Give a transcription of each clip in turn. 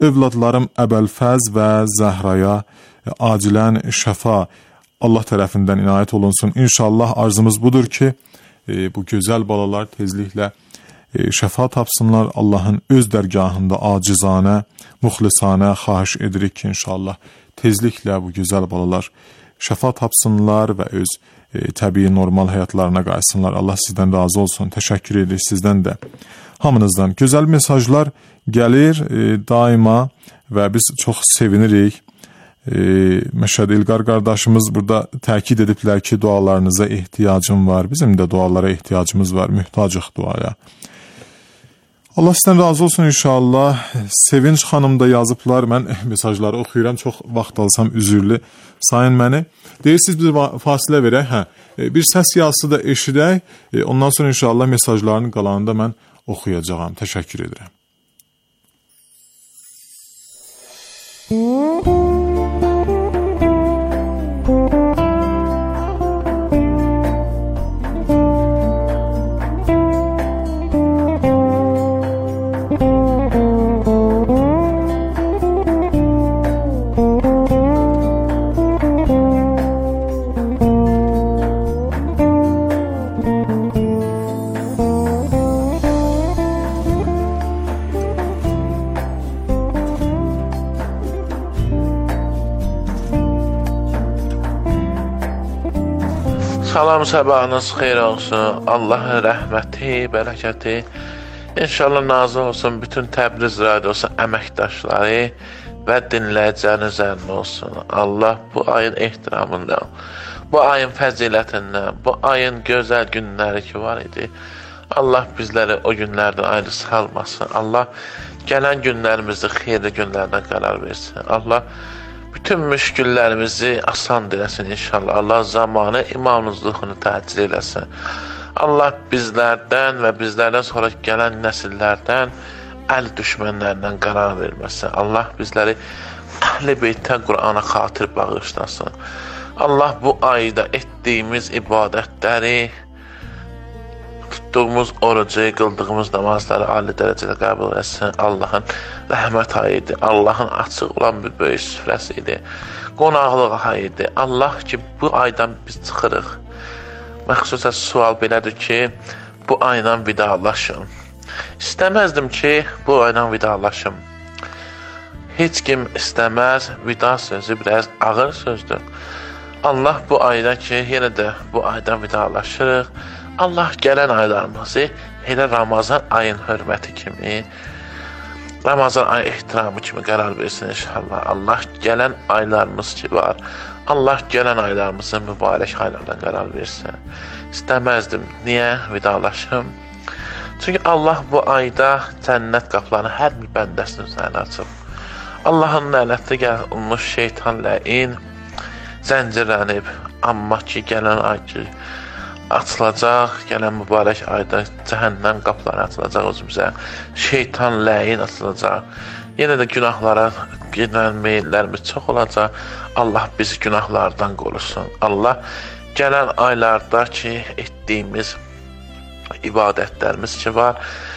övladlarım Əbəlfəz və Zəhraya acilən şəfa Allah tərəfindən inayət olunsun. İnşallah arzumuz budur ki, bu gözəl balalar tezliklə şəfa tapsınlar. Allahın öz dərgahında acizanə, muxlisanə xahiş edirik ki, inşallah tezliklə bu gözəl balalar şəfa tapsınlar və öz təbii normal həyatlarına qaysınlar. Allah sizdən razı olsun. Təşəkkür edirik sizdən də. Hamınızdan gözəl mesajlar gəlir daima və biz çox sevinirik. Məşəd İlqar qardaşımız burada təkid ediblər ki, dualarınıza ehtiyacım var. Bizim də dualara ehtiyacımız var. Mühtacıq duaya. Allah sizdən razı olsun inşallah. Sevinç xanım da yazıblar. Mən mesajları oxuyuram. Çox vaxt alsam üzürlü sayın məni. Deyirsiniz bir fasilə verək. Bir səs yazısı da eşidək. Ondan sonra inşallah mesajlarının qalanında mən oxuyacağam. Təşəkkür edirəm. Salam, sabahınız xeyir olsun. Allahın rəhməti, bərəkəti İnşallah nazil olsun bütün Təbriz radiosu əməkdaşları və dinləyicilərin üzərində olsun. Allah bu ayın ehtiramından, bu ayın fəzilətindən, bu ayın gözəl günləri ki var idi, Allah bizləri o günlərdən ayrı salmasın. Allah gələn günlərimizi xeyirli günlərdən qərar versin. Allah bütün müşküllərimizi asan diləsin inşallah. Allah zamanı imamınızlığını təcil eləsin. Allah bizlərdən və bizlərdən sonra gələn nəsillərdən əl düşmənlərindən qərar verməsin. Allah bizləri Əhl-i Beytə Qur'ana xatir bağışlasın. Allah bu ayda etdiyimiz ibadətləri, tutduğumuz orucu, qıldığımız namazları ali dərəcədə qəbul etsin. Allahın rəhmət ayıdır. Allahın açıq olan bir böyük süfrəsidir. Qonaqlıq ayıdır. Allah ki, bu aydan biz çıxırıq. Məxsusən sual belədir ki, bu ayla vidalaşım. İstəməzdim ki, bu ayla vidalaşım. Heç kim istəməz, vida sözü biraz ağır sözdür. Allah bu ayda ki, yenə də bu aydan vidalaşırıq. Allah gələn aylarımızı elə Ramazan ayın hörməti kimi, Ramazan ayı ehtiramı kimi qərar versin inşallah. Allah gələn aylarımız ki var, Allah gələn aylarımızın mübarək aylardan qərar versin. İstəməzdim. Niyə vidalaşım? Çünki Allah bu ayda cənnət qapılarını hər bir bəndəsinin üzərinə açıb. Allahın lənətli gəlmiş şeytan ləin zəncirlənib, amma ki gələn ay ki açılacaq, gələn mübarək ayda cəhənnəm qapıları açılacaq özümüzə, şeytan ləyin açılacaq. Yenə də günahlara gedən meyillərimiz çox olacaq. Allah bizi günahlardan qorusun. Allah gələn aylarda ki etdiyimiz ibadətlərimiz ki var,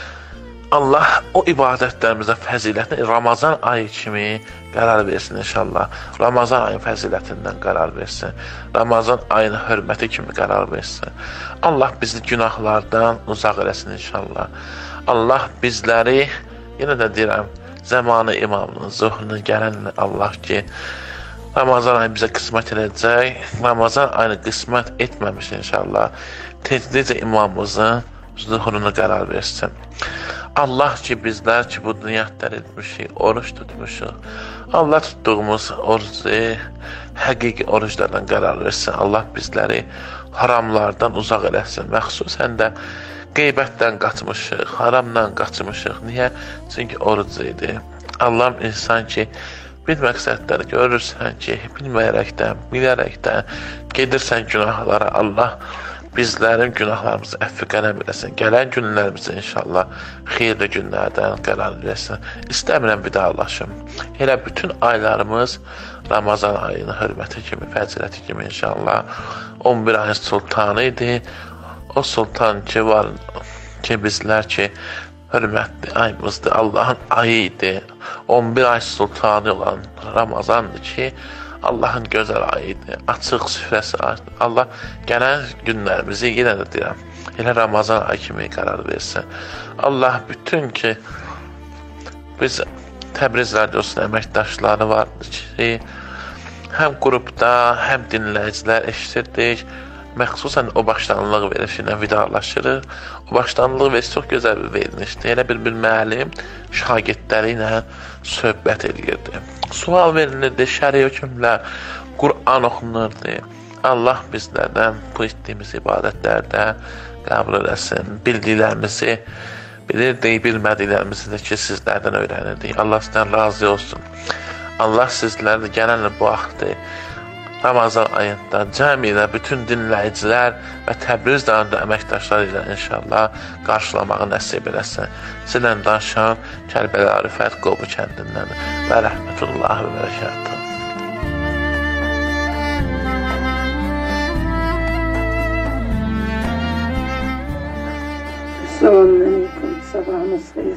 Allah o ibadətlərimizə fəzilətini Ramazan ayı kimi qərar versin inşallah. Ramazan ayın fəzilətindən qərar versin. Ramazan ayının hörməti kimi qərar versin. Allah bizi günahlardan uzaq eləsin inşallah. Allah bizləri, yenə də deyirəm, zamanı imamının zuhrunu gələn Allah ki, Ramazan ayı bizə qismət edəcək. Ramazan ayını qismət etməmiş inşallah. Tezlicə imamımızın zuhrunu qərar versin. Allah ki, bizlər ki, bu dünyada etmişik, oruç tutmuşuq. Allah tutduğumuz orucu, həqiqi oruclardan qərar versin. Allah bizləri haramlardan uzaq eləsin. Məxsusən də qeybətdən qaçmışıq, haramdan qaçmışıq. Niyə? Çünki oruc idi. Allahım insan ki, bir məqsədləri görürsən ki, bilməyərəkdən, bilərəkdən gedirsən günahlara. Allah bizlərin günahlarımızı əfvi qələm eləsin. Gələn günlərimizə inşallah xeyirli günlərdən qərar versin. İstəmirəm vidalaşım. Elə bütün aylarımız Ramazan ayının hörməti kimi, fəziləti kimi inşallah 11 ayın sultanı idi. O sultan ki var ki bizlər ki hörmətli ayımızdır. Allahın ayı idi. 11 ay sultanı olan Ramazandır ki, Allahın gözəl ayıdır. Açıq süfrəsi ayıdır. Allah gələn günlərimizi yenə də deyirəm, elə Ramazan ayı kimi qərar versin. Allah bütün ki, biz Təbriz Radiosunun əməkdaşları vardır ki, həm qrupda, həm dinləyicilər eşitirdik. Məxsusən o başlanılıq verilişi ilə vidalaşırıq. O başlanılıq verilişi çox gözəl bir verilişdir. Elə bir müəllim şagirdləri ilə söhbət edirdi. Sual verilirdi, şəri hökmlər, Qur'an oxunurdu. Allah bizlərdən bu etdiyimiz ibadətlərdə qəbul eləsin. Bildiklərimizi bilirdik, bilmədiklərimizi də ki, sizlərdən öyrənirdik. Allah sizdən razı olsun. Allah sizlərdə gələn bu vaxtı Ramazan ayında cəmi ilə bütün dinləyicilər və Təbriz dağında əməkdaşlar ilə inşallah qarşılamağı nəsib eləsin. Sizlə danışan Kərbəla Rüfət Qobu kəndindəndir. Və rəhmətullahi və bərəkətuhu. Selamünaleyküm, sabahınız xeyir.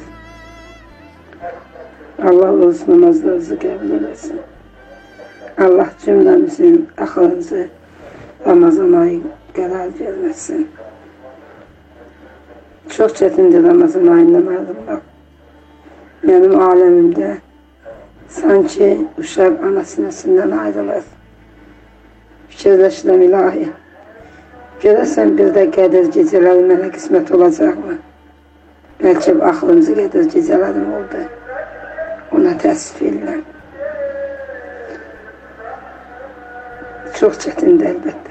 Allah öz namazlarınızı qəbul eləsin. Allah cümləmizin axırıncı Ramazan ayı qərar verməsin. Çox çətindir Ramazan ayından ayrılmaq. Mənim aləmimdə sanki uşaq ana sinəsindən ayrılır. Fikirləşirəm ilahi. Görəsən bir də qədir gecələri mənə qismət olacaqmı? Bəlkə axırıncı qədir gecələrim oldu. Ona təəssüf edirəm. Çox çətindir əlbəttə.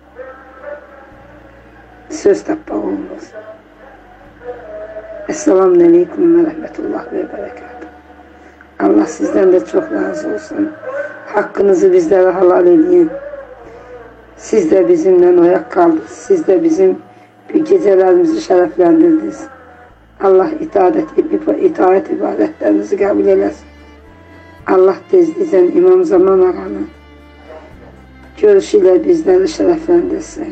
Söz tapmaq olmaz. Esselamunaleyküm və rəhmətullah və bərəkətuhu. Allah sizdən də çox razı olsun. Haqqınızı bizlərə halal edin. Siz də bizimlə oyaq qaldınız. Siz də bizim gecələrimizi şərəfləndirdiniz. Allah itaət ibadətlərinizi qəbul eləsin. Allah tezliklə İmam Zaman ağanın görüşü ilə bizləri şərəfləndirsin.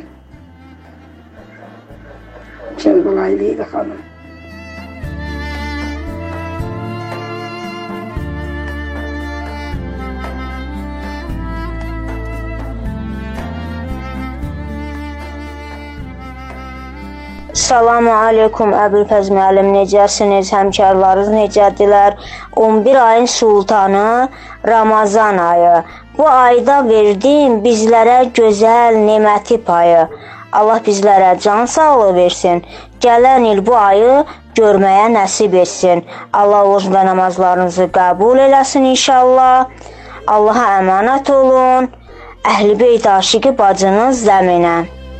Kərbəlayı Leyla xanım. Salamu aleykum Əbülfəz müəllim, necəsiniz? Həmkarlarınız necədirlər? 11 ayın sultanı Ramazan ayı. Bu ayda verdim bizlərə gözəl neməti payı. Allah bizlərə can sağlığı versin. Gələn il bu ayı görməyə nəsib etsin. Allah oruc və namazlarınızı qəbul eləsin inşallah. Allaha əmanət olun. Əhl-i-Beyt aşiqi bacınız Zəminə.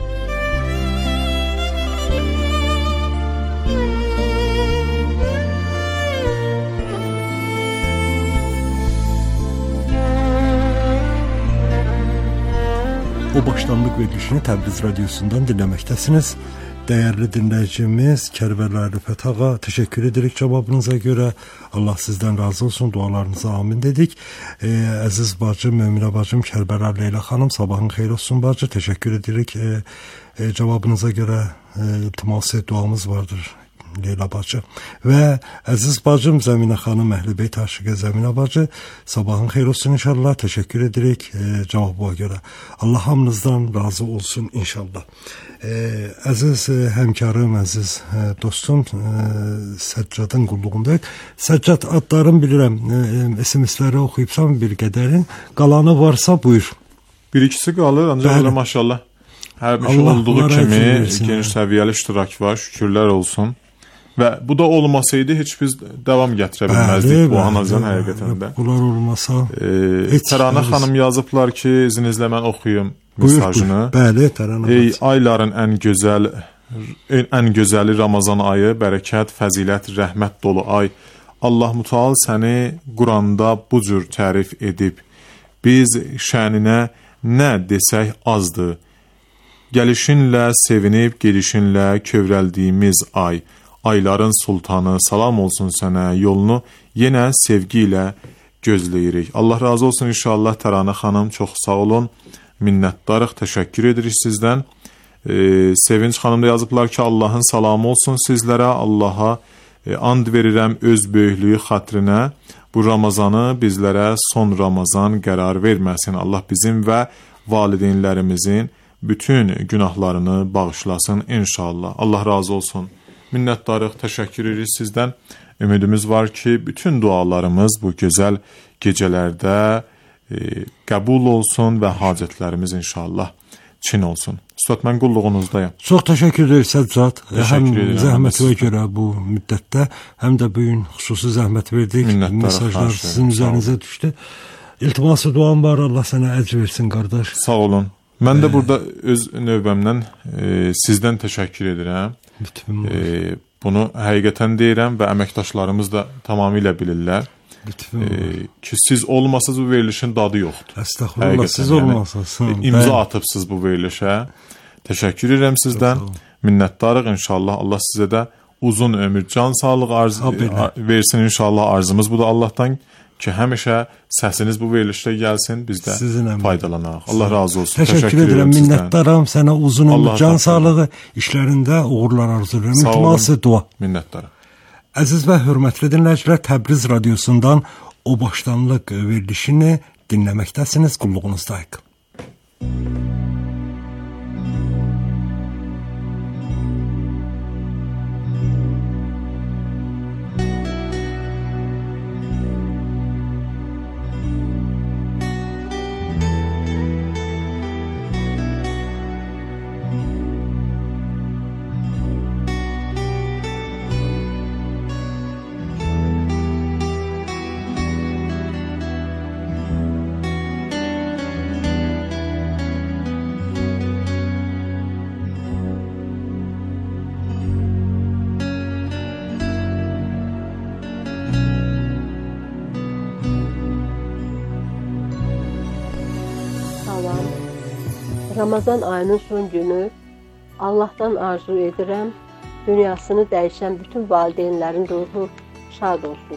O başlanlıq verilişini Təbriz Radiosundan dinləməkdəsiniz. Dəyərli dinləyicimiz Kərbəla Rüfət ağa, təşəkkür edirik cavabınıza görə. Allah sizdən razı olsun, dualarınıza amin dedik. Əziz bacım, Möminə bacım, Kərbəla Leyla xanım, sabahın xeyir olsun bacı. Təşəkkür edirik. Cavabınıza görə iltiması duamız vardır Leyla bacı. Və əziz bacım Zəminə xanım, Əhl-i-Beyt aşiqə Zəminə bacı, sabahın xeyir olsun inşallah. Təşəkkür edirik cavabına görə. Allah hamınızdan razı olsun inşallah. Əziz həmkarım, əziz dostum, Səccadın qulluğundayıq. Səccad, adlarını bilirəm, SMS-ləri oxuyubsan bir qədərin. Qalanı varsa buyur. Bir-ikisi qalır, ancaq öyle maşallah. Həmişə olduğu kimi geniş səviyyəli iştirak var, şükürlər olsun. Və bu da olmasaydı heç biz davam gətirə bilməzdik bu anazın həqiqətən də. Bunlar olmasa Təranə xanım yazıblar ki, izninizlə mən oxuyum mesajını. Bəli, Təranə. Ey ayların ən gözəli Ramazan ayı, bərəkət, fəzilət, rəhmət dolu ay. Allah Müteal səni Quranda bu cür tərif edib. Biz şəninə nə desək azdır. Gəlişinlə sevinib, gedişinlə kövrəldiyimiz ay. Ayların sultanı, salam olsun sənə, yolunu yenə sevgi ilə gözləyirik. Allah razı olsun inşallah Təranə xanım, çox sağ olun, minnətdarıq, təşəkkür edirik sizdən. Sevinç xanım da yazıblar ki, Allahın salamı olsun sizlərə, Allaha and verirəm öz böyüklüyü xatrinə, bu Ramazanı bizlərə son Ramazan qərar verməsin. Allah bizim və valideynlərimizin bütün günahlarını bağışlasın inşallah. Allah razı olsun. Minnətdarıq, təşəkkür edirik sizdən. Ümidimiz var ki, bütün dualarımız bu gözəl gecələrdə qəbul olsun və hacətlərimiz inşallah çin olsun. Üstad, mən qulluğunuzdayım. Çox təşəkkür edirik Səccad. Həm zəhmətinə görə bu müddətdə, həm də bu gün xüsusi zəhmət verdik. Mesajlar sizin üzərinizə düşdü. İltiması duam var, Allah sənə əcr versin qardaş. Sağ olun. Mən də burada öz növbəmdən sizdən təşəkkür edirəm. Bunu həqiqətən deyirəm və əməkdaşlarımız da tamamilə bilirlər. Ki siz olmasınız bu verilişin dadı yoxdur. Əstəğfurullah, siz olmasınız. İmza atıbsınız bu verilişə. Təşəkkür edirəm sizdən. Minnətdarıq inşallah. Allah sizə də uzun ömür, can sağlığı versin inşallah. Arzımız bu da Allahdan ki həmişə səsiniz bu verilişdə gəlsin, biz də faydalanaq. Allah razı olsun. Təşəkkür edirəm, minnətdaram. Sənə uzun ömür, can sağlığı, işlərində uğurlar arzulayıram. İltiması dua. Minnətdaram. Əziz və hörmətli dinləyicilər, Təbriz radiosundan o başlanlıq verilişini dinləməkdəsiniz, qulluğunuzdayıq. Ramazan ayının son günü Allah'tan arzu edirəm, dünyasını dəyişən bütün valideynlərin ruhu şad olsun.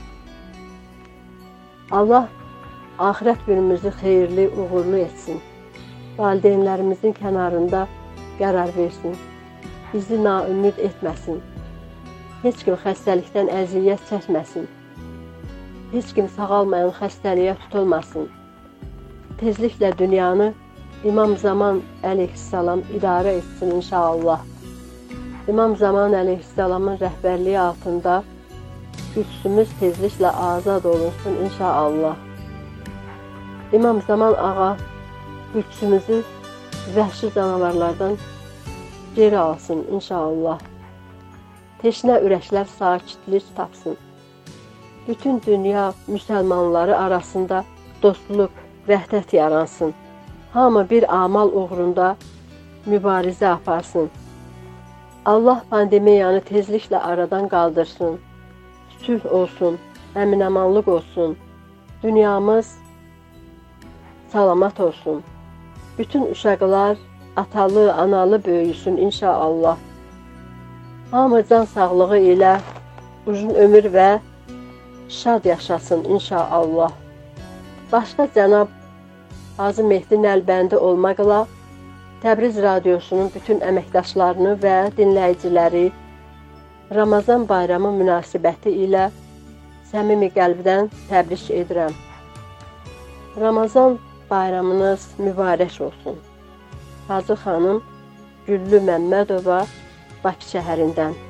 Allah axirət günümüzü xeyirli, uğurlu etsin. Valideynlərimizin kənarında qərar versin. Bizi naümid etməsin. Heç kim xəstəlikdən əziyyət çəkməsin. Heç kim sağalmayan xəstəliyə tutulmasın. Tezliklə dünyanı İmam Zaman əleyhissalam idarə etsin inşallah. İmam Zaman əleyhissalamın rəhbərliyi altında gücsümüz tezliklə azad olunsun inşallah. İmam Zaman ağa gücsümüzü vəhşi canavarlardan geri alsın inşallah. Teşnə ürəklər sakitlik tapsın. Bütün dünya müsəlmanları arasında dostluq, vəhdət yaransın. Hamı bir amal uğrunda mübarizə aparsın. Allah pandemiyanı tezliklə aradan qaldırsın. Sülh olsun, əmin-amanlıq olsun. Dünyamız salamat olsun. Bütün uşaqlar atalı, analı böyüsün inşallah. Hamı can sağlığı ilə uzun ömür və şad yaşasın inşallah. Başqa Cənab Hacı Mehdi Nəlbəndi olmaqla Təbriz radiosunun bütün əməkdaşlarını və dinləyiciləri Ramazan bayramı münasibəti ilə səmimi qəlbdən təbrik edirəm. Ramazan bayramınız mübarək olsun. Hacı xanım Güllü Məmmədova, Bakı şəhərindən.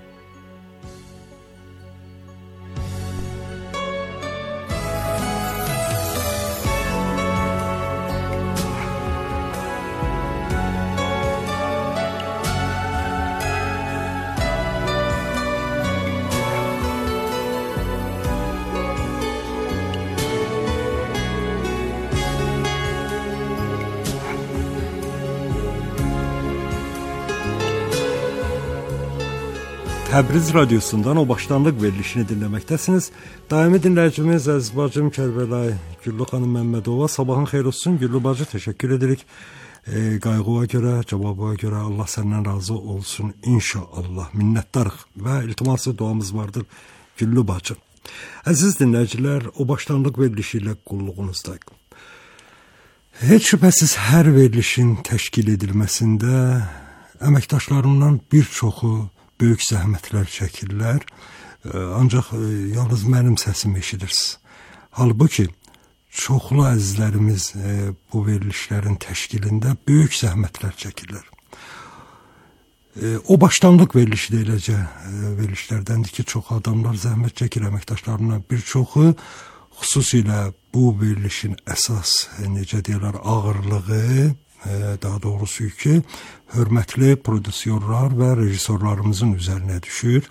Təbriz radiosundan o başlanlıq verilişini dinləməkdəsiniz. Daimi dinləyicimiz əziz bacım Kərbəlayı Güllü xanım Məmmədova, sabahın xeyir olsun. Güllü bacı, təşəkkür edirik. Qayğıya görə, cavabına görə Allah səndən razı olsun inşallah. Minnətdarıq və iltiması duamız vardır Güllü bacı. Əziz dinləyicilər, o başlanlıq verilişi ilə qulluğunuzdayıq. Heç şübhəsiz hər verilişin təşkil edilməsində əməkdaşlarımdan bir çoxu böyük zəhmətlər çəkirlər. Ancaq yalnız mənim səsimi eşidirsiniz. Halbuki çoxlu əzizlərimiz bu verilişlərin təşkilində böyük zəhmətlər çəkirlər. O başlanlıq verilişi də eləcə verilişlərdəndir ki, çox adamlar zəhmət çəkir, əməkdaşlarından bir çoxu, xüsusilə bu verilişin əsas, necə deyirlər, ağırlığı, daha doğrusu ki, hörmətli prodüsyorlar və rejissorlarımızın üzərinə düşür.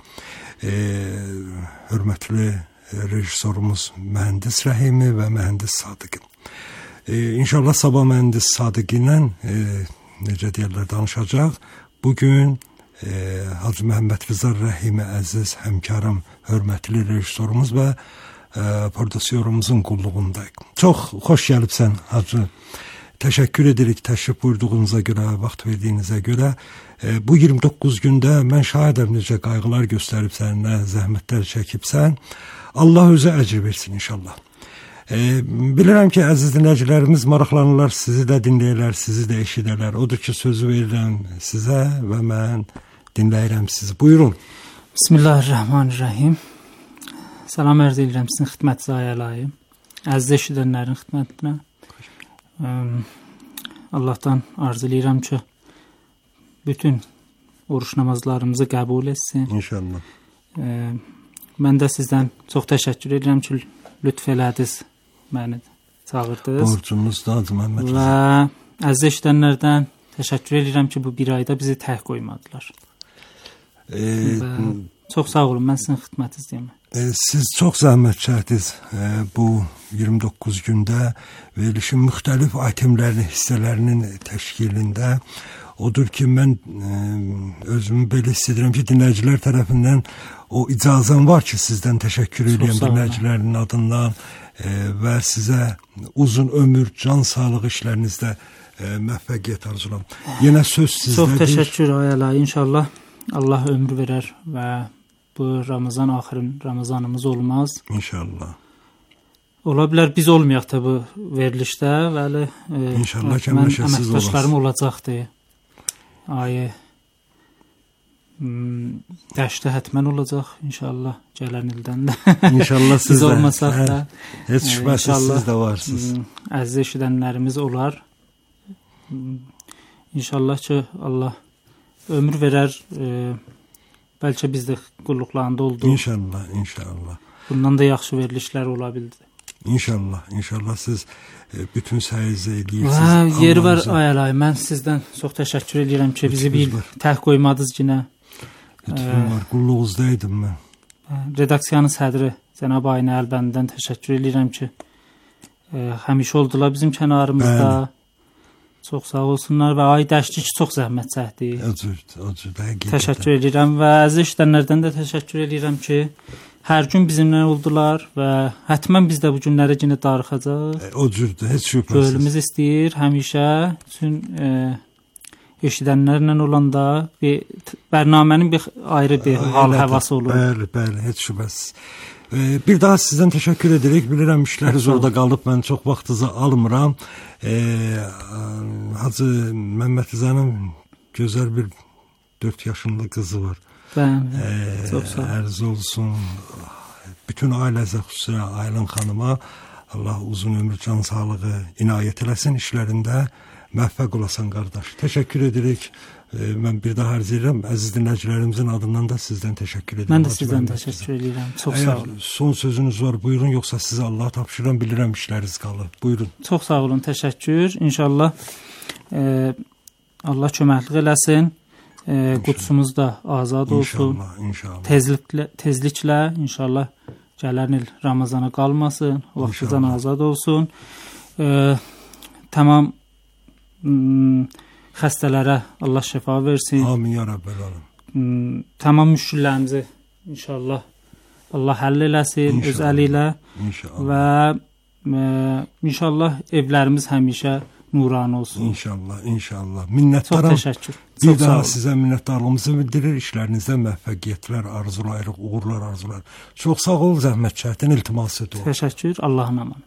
Hörmətli rejissorumuz Mühəndis Rəhimi və Mühəndis Sadiq. İnşallah sabah Mühəndis Sadiq ilə necə deyirlər, danışacaq. Bugün Hacı Məhəmməd Rıza Rəhimi əziz həmkarım, hörmətli rejissorumuz və prodüsyorumuzun qulluğundayıq. Çox xoş gəlibsən Hacı. Təşəkkür edirik təşrif buyurduğunuza görə, vaxt verdiyinizə görə. Bu 29 gündə mən şahidəm necə qayğılar göstəribsən, nə zəhmətlər çəkibsən. Allah özü əcr versin inşallah. Bilirəm ki, əziz dinləyicilərimiz maraqlanırlar, sizi də dinləyirlər, sizi də eşidərlər. Odur ki, sözü verirəm sizə və mən dinləyirəm sizi. Buyurun. Bismillahirrahmanirrahim. Salam ərz edirəm sizin xidmətiniz ayəlayım. Əziz eşidənlərin xidmətinə. Allahdan arzu edirəm ki, bütün oruç namazlarımızı qəbul etsin. İnşallah. Mən də sizdən çox təşəkkür edirəm ki, lütf elədiniz, məni çağırdınız. Borcumuzdur Hacı Məhəmməd. Və əziz eşidənlərdən təşəkkür edirəm ki, bu bir ayda bizi tək qoymadılar. Çox sağ olun, mən sizin xidmətinizdəyim. Siz çox zəhmət çəkdiniz bu 29 gündə verilişin müxtəlif itemlərinin, hissələrinin təşkilində. Odur ki, mən özümü belə hiss edirəm ki, dinləyicilər tərəfindən o icazəm var ki, sizdən təşəkkür edirəm dinləyicilərin adından və sizə uzun ömür, can sağlığı işlərinizdə müvəffəqiyyət arzulam. Yenə söz sizdədir. Çox təşəkkür ayələ. İnşallah Allah ömür verər və bu Ramazan axırın Ramazanımız olmaz. İnşallah. Ola bilər biz olmayaq da bu verilişdə, bəli. İnşallah ki, mən əməkdaşlarım olacaqdır. Ayı dəşdə hətmən olacaq inşallah gələn ildən də. İnşallah siz biz olmasaq da. Heç şübhəsiz siz də varsınız. Əziz eşidənlərimiz olar. İnşallah ki Allah ömür verər. Bəlkə biz də qulluqlarında olduq. İnşallah, inşallah. Bundan da yaxşı verilişlər ola bildi. İnşallah, inşallah siz bütün səyinizə edirsiniz. Yeri var ayəlay. Mən sizdən çox təşəkkür edirəm ki, bizi bir tək qoymadınız yenə. Lütfüm var, qulluğunuzdaydım mən. Redaksiyanın sədri Cənab Aynə Əlbəndən təşəkkür edirəm ki, həmişə oldular bizim kənarımızda. Bəli. Çox sağ olsunlar və ay dəşki ki, çox zəhmət çəkdi. Təşəkkür edirəm və əziz işlənlərdən də təşəkkür edirəm ki, hər gün bizimlə oldular və hətmən biz də bu günlərə yenə darıxacaq. O cürdür, heç şübhəsiz. Gönlümüz istəyir həmişə bütün eşidənlərlə olanda bir bərnamənin bir ayrı bir hal həvası olur. Bəli, bəli, heç şübhəsiz. Bir daha sizdən təşəkkür edirik. Bilirəm işləriniz orada qalıb, mən çox vaxtınızı almıram. Hacı Məhəmməd Rızanın gözəl bir 4 yaşında qızı var. Bəli, çox sağ olun. Ərz olsun bütün ailəzə, xüsusilə Aylın xanıma Allah uzun ömür, can sağlığı inayət eləsin, işlərində müvəffəq olasan qardaş. Təşəkkür edirik. Mən bir daha arz edirəm. Əziz dinləyicilərimizin adından da sizdən təşəkkür edirəm. Mən də sizdən təşəkkür edirəm. Çox sağ olun. Son sözünüz var, buyurun, yoxsa sizə Allah tapşırıram, bilirəm işləriniz qalır. Buyurun. Çox sağ olun, təşəkkür. İnşallah Allah köməklik eləsin. Qudusumuz da azad olsun. İnşallah. Tezliklə inşallah gələn il Ramazana qalmasın. Vaxtından azad olsun. Tamam xəstələrə Allah şəfa versin. Amin ya Rabbel aləm. Tamam müşkillərimizi inşallah Allah həll eləsin öz əli ilə. İnşallah. Və inşallah evlərimiz həmişə nuranə olsun. İnşallah, inşallah. Minnətdaram. Çox təşəkkür. Bir daha sizə minnətdarlığımızı bildirir. İşlərinizdə müvəffəqiyyətlər arzulayırıq, uğurlar arzulayırıq. Çox sağ ol, zəhmət çəkdin, iltimas ediyorum. Təşəkkür. Allahın amanı.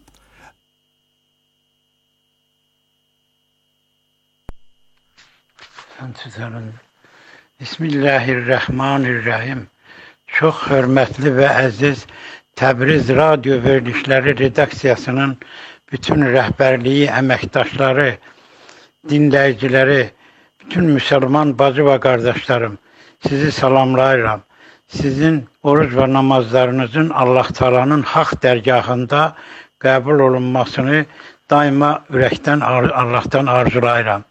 Sen tüzərin Bismillahirrahmanirrahim. Çox hörmətli və əziz Təbriz Radio Verilişləri redaksiyasının bütün rəhbərliyi, əməkdaşları, dinləyiciləri, bütün müsəlman bacı və qardaşlarım, sizi salamlayıram. Sizin oruc və namazlarınızın Allah Taala'nın haqq dərgahında qəbul olunmasını daima ürəkdən Allahdan arzulayıram.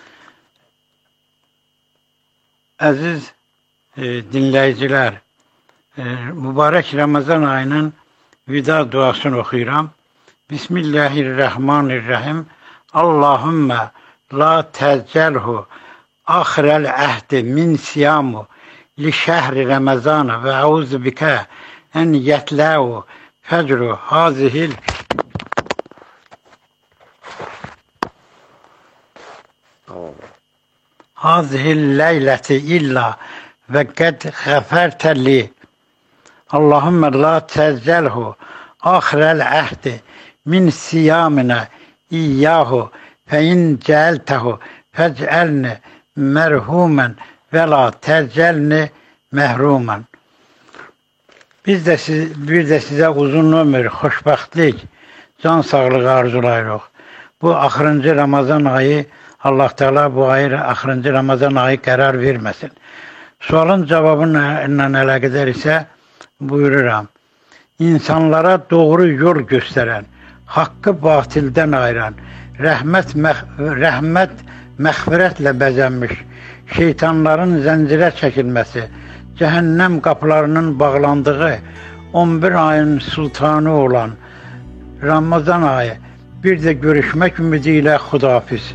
Əziz dinləyicilər, mübarək Ramazan ayının vida duasını oxuyuram. Bismillahirrahmanirrahim. Allahümme la təcəlhu axirəl əhdi min siyamu li şəhri Ramazana və əuzu bikə ən yətləu fəcru hazihil leyləti illa və qəd ғəfərtəli. Allahümme la təcəlhu axirəl əhdi min siyaminə iyyahu fə in cəltəhu fəcəlni mərhumən və la təcəlni məhrumən. Bir də sizə uzun ömür, xoşbəxtlik, can sağlığı arzulayırıq. Bu axırıncı Ramazan ayı, Allah Teala bu ayı axırıncı Ramazan ayı qərar verməsin. Sualın cavabına əlaqədar isə buyururam. İnsanlara doğru yol göstərən, haqqı batildən ayıran, rəhmət məğfirətlə bəzənmiş, şeytanların zəncirə çəkilməsi, cəhənnəm qapılarının bağlandığı 11 ayın sultanı olan Ramazan ayı, bir də görüşmək ümidi ilə xudafiz.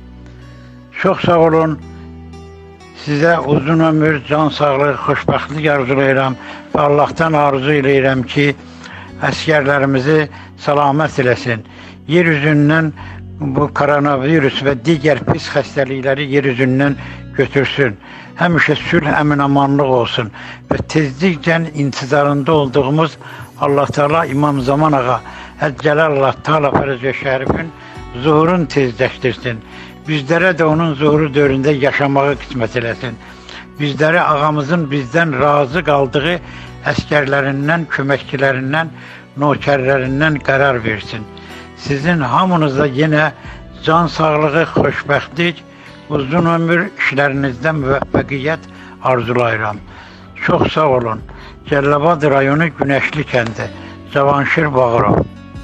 Çox sağ olun. Sizə uzun ömür, can sağlığı, xoşbəxtlik arzulayıram və Allahdan arzu eləyirəm ki, əskərlərimizi salamət eləsin. Yer üzündən bu koronavirüs və digər pis xəstəlikləri yer üzündən götürsün. Həmişə sülh, əmin-amanlıq olsun və tezliklə intizarında olduğumuz Allah Teala İmam Zaman Ağa Əccəlallah Teala Fərəcə Şərifin zuhurunu tezləşdirsin. Bizlərə də onun zuhuru dövründə yaşamağı qismət eləsin. Bizlərə ağamızın bizdən razı qaldığı əskərlərindən, köməkçilərindən, nökərlərindən qərar versin. Sizin hamınıza yenə can sağlığı, xoşbəxtlik, uzun ömür, işlərinizdə müvəffəqiyyət arzulayıram. Çox sağ olun. Cəlilabad rayonu Günəşli kəndi, Cavanşir Bağırov.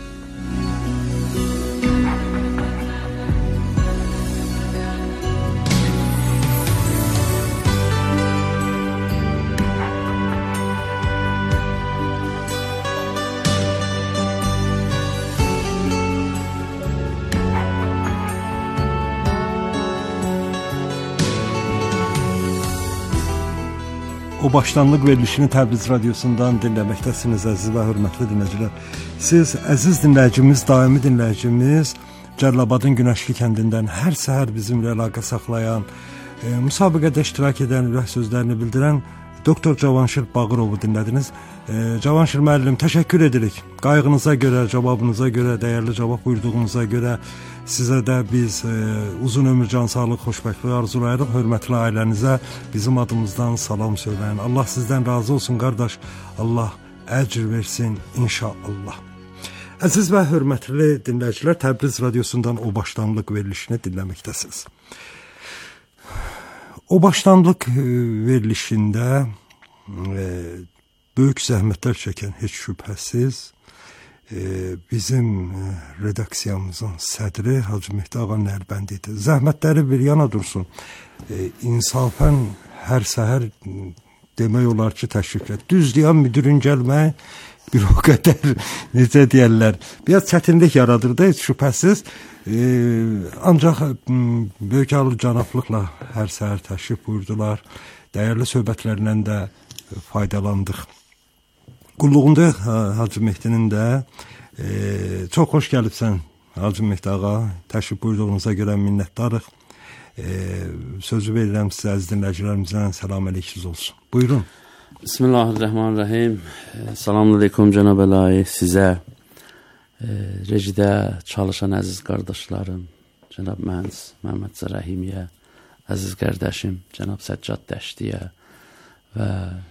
O başlanlıq verilişini Təbriz Radiosundan dinləməkdəsiniz, əziz və hörmətli dinləyicilər. Siz, əziz dinləyicimiz, daimi dinləyicimiz, Cəlilabadın Günəşli kəndindən hər səhər bizimlə əlaqə saxlayan, müsabiqədə iştirak edən, ürək sözlərini bildirən Doktor Cavanşir Bağırovu dinlədiniz. Cavanşir müəllim, təşəkkür edirik. Qayğınıza görə, cavabınıza görə, dəyərli cavab buyurduğunuza görə sizə də biz uzun ömür, can sağlıq, xoşbəxtlik arzulayırıq. Hörmətli ailənizə bizim adımızdan salam söyləyin. Allah sizdən razı olsun, qardaş. Allah əcr versin inşallah. Əziz və hörmətli dinləyicilər, Təbriz Radiosundan o başlanlıq verilişini dinləməkdəsiniz. O başlanlıq verilişində böyük zəhmətlər çəkən heç şübhəsiz bizim redaksiyamızın sədri Hacı Mehdi Ağa Nərbəndi idi. Zəhmətləri bir yana dursun. İnsafən hər səhər demək olar ki, təşriflə. Düz deyən müdürün gəlmək bir o qədər, necə deyərlər, biraz çətinlik yaradır da, heç şübhəsiz. Ancaq böyük cənablıqla hər səhər təşrif buyurdular. Dəyərli söhbətlərindən də faydalandıq. Qulluğunda Hacı Mehdinin də çox xoş gəlibsən Hacı Mehdi Ağa. Təşrif buyurduğunuza görə minnətdarıq. Sözü verirəm sizə, əziz dinləyicilərimizdən salam əleykiz olsun. Buyurun. Bismillahirrahmanirrahim. Salamünə aleykum cənab Əlayi, sizə, rejidə çalışan əziz qardaşlarım, cənab Mühəndis Məhəmməd Zərəhimiyə, əziz qardaşım cənab Səccad Dəştiyə və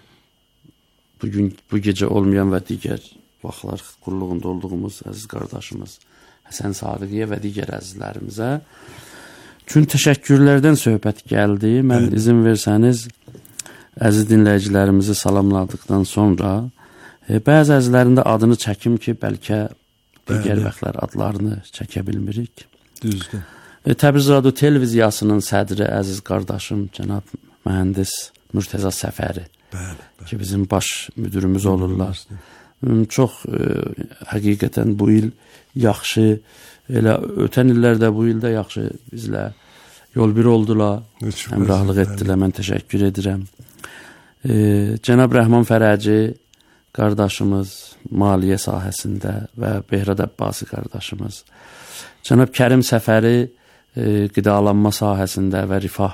bu gecə olmayan və digər vaxtlar qulluğunda olduğumuz əziz qardaşımız Həsən Sadiqiyə və digər əzizlərimizə üçün təşəkkürlərdən söhbət gəldi. Mən izin versəniz əziz dinləyicilərimizi salamladıqdan sonra bəzi əzizlərin də adını çəkim ki, bəlkə digər vaxtlar adlarını çəkə bilmirik. Düzdür. Təbriz Radio Televiziyasının sədri əziz qardaşım cənab mühəndis Mürtəza Səfəri ki, bizim baş müdürümüz olurlar. Çox həqiqətən bu il yaxşı, elə ötən illərdə bu ildə yaxşı bizlə yol bir oldular, həmrahlıq etdilər, mən təşəkkür edirəm. Cənab Rəhman Fərəci qardaşımız maliyyə sahəsində və Behrad Əbbasi qardaşımız, cənab Kərim Səfəri qidalanma sahəsində və rifah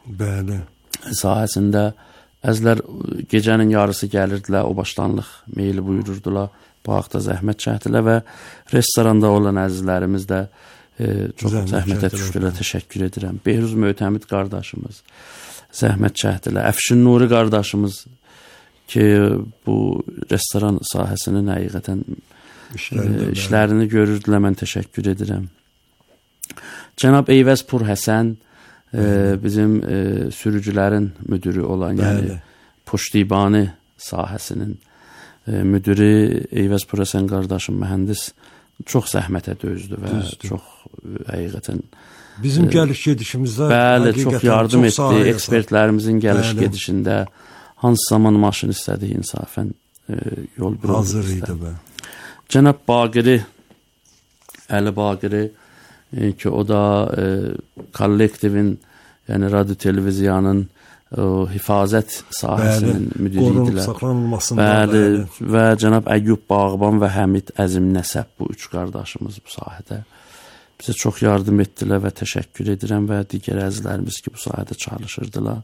sahəsində əzlər gecənin yarısı gəlirdilər, o başlanlıq meyli buyururdular, bu haqda zəhmət çəkdilər və restoranda olan əzizlərimiz də çox zəhmətə düşdülər, təşəkkür edirəm. Behruz Möhtəmid qardaşımız zəhmət çəkdilər, Əfşin Nuri qardaşımız ki, bu restoran sahəsinin həqiqətən işlərini görürdülər, mən təşəkkür edirəm. Cənab Eyvəz Pur Həsən bizim sürücülərin müdürü olan, yəni Poştibani sahəsinin müdürü Eyvəz Pur Həsən qardaşım mühəndis çox zəhmətə dözdü və çox həqiqətən bizim gəliş gedişimizdə çox yardım etdi, ekspertlərimizin gəliş gedişində hansı zaman maşın istədi insafən yol bir hazır idi. Cənab Baqiri Əli Baqiri ki, o da kollektivin, yəni radio televiziyanın hifazət sahəsinin müdiriydilər. Bəli, və cənab Əyyub Bağban və Həmid Əzim Nəsəb, bu üç qardaşımız bu sahədə bizə çox yardım etdilər və təşəkkür edirəm və digər əzizlərimiz ki, bu sahədə çalışırdılar.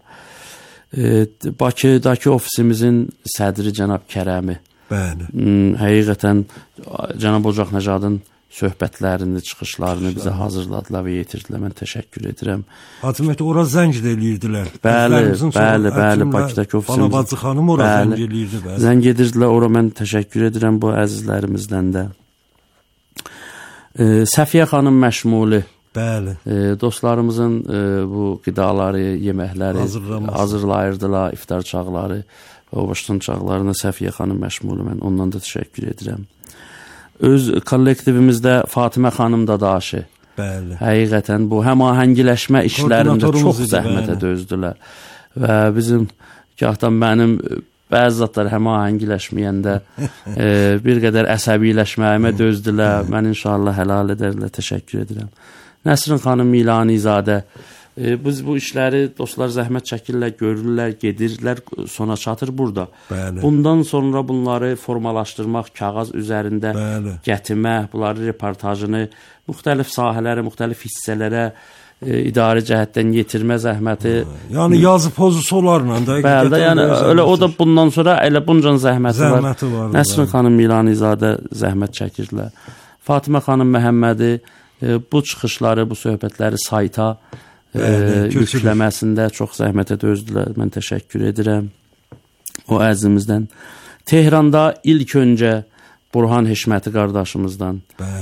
Bakıdakı ofisimizin sədri cənab Kərəmi, həqiqətən cənab Ocaq Nəcadın söhbətlərini, çıxışlarını bizə hazırladılar və yetirdilər. Mən təşəkkür edirəm. Hacimət, ora zəng də eləyirdilər. Bəli, Bakıdakı ofisimiz. Banabacı xanım ora zəng eləyirdi. Zəng edirdilər, ora mən təşəkkür edirəm bu əzizlərimizdən də. Səfiyə xanım Məşmuli. Dostlarımızın bu qidaları, yeməkləri hazırlayırdılar, iftar çağları və o başdan çağlarına Səfiyə xanım Məşmuli, mən ondan da təşəkkür edirəm. Öz kollektivimizdə Fatimə xanım Dadaşı. Həqiqətən bu həmahəngiləşmə işlərində çox zəhmətə dözdülər. Və bizim gahdan mənim bəzi zatlar həmahəngiləşməyəndə bir qədər əsəbiləşməyimə dözdülər. Mən inşallah həlal edərlər, təşəkkür edirəm. Nəsrin xanım Milanizadə, biz bu işləri dostlar zəhmət çəkirlər, görürlər, gedirlər, sona çatır burada. Bundan sonra bunları formalaşdırmaq, kağız üzərində gətirmək, bunları reportajını müxtəlif sahələrə, müxtəlif hissələrə idarə cəhətdən yetirmə zəhməti. Yəni yazı pozisiyalarla da. Bəli, yəni elə o da bundan sonra elə buncan zəhməti var. Nəsrin xanım Milanizadə zəhmət çəkirdilər. Fatimə xanım Məhəmmədi bu çıxışları, bu söhbətləri sayta yükləməsində çox zəhmətə dözdülər. Mən təşəkkür edirəm o əzimizdən. Tehranda ilk öncə Burhan Heşməti qardaşımızdan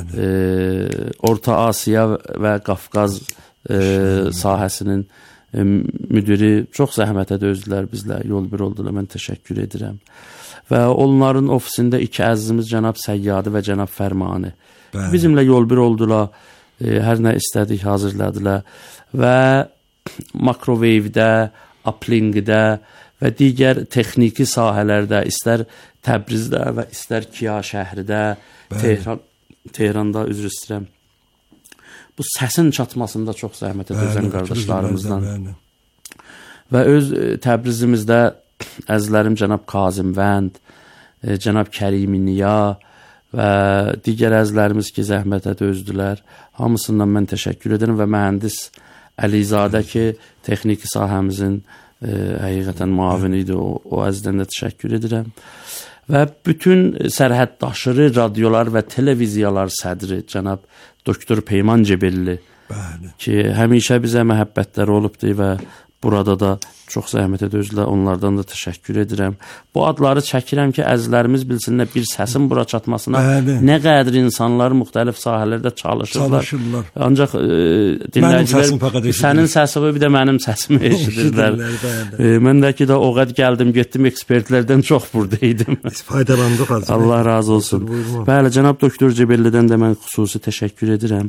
Orta Asiya və Qafqaz sahəsinin müdiri çox zəhmətə dözdülər bizlə, yol bir oldular. Mən təşəkkür edirəm. Və onların ofisində iki əzizimiz cənab Səyyadi və cənab Fərmani bizimlə yol bir oldular. Hər nə istədik hazırladılar və makroveyvdə, uplingdə və digər texniki sahələrdə, istər Təbrizdə və istər Kiya şəhridə, Tehranda, üzr istəyirəm, bu səsin çatmasında çox zəhmətə dözən qardaşlarımızdan və öz Təbrizimizdə əzizlərim cənab Kazım Vənd, cənab Kərimi Niya və digər əzizlərimiz ki, zəhmətə dözdülər. Hamısından mən təşəkkür edirəm və mühəndis Əlizadə ki, texniki sahəmizin həqiqətən müavini idi, o əzizdən də təşəkkür edirəm. Və bütün sərhəddaşırı radiolar və televiziyalar sədri cənab Doktor Peyman Cebelli ki, həmişə bizə məhəbbətləri olubdur və burada da çox zəhmət edirdilər. Onlardan da təşəkkür edirəm. Bu adları çəkirəm ki, əzizlərimiz bilsinlər, bir səsin bura çatmasına nə qədər insanlar müxtəlif sahələrdə çalışırlar. Ancaq dinləyicilər sənin səsini bir də mənim səsimi eşidirlər. Məndəki də o qədər gəldim, getdim, ekspertlərdən çox buradaydım. Faydalandıq azı. Allah razı olsun. Bəli, cənab doktor Cebellidən də mən xüsusi təşəkkür edirəm.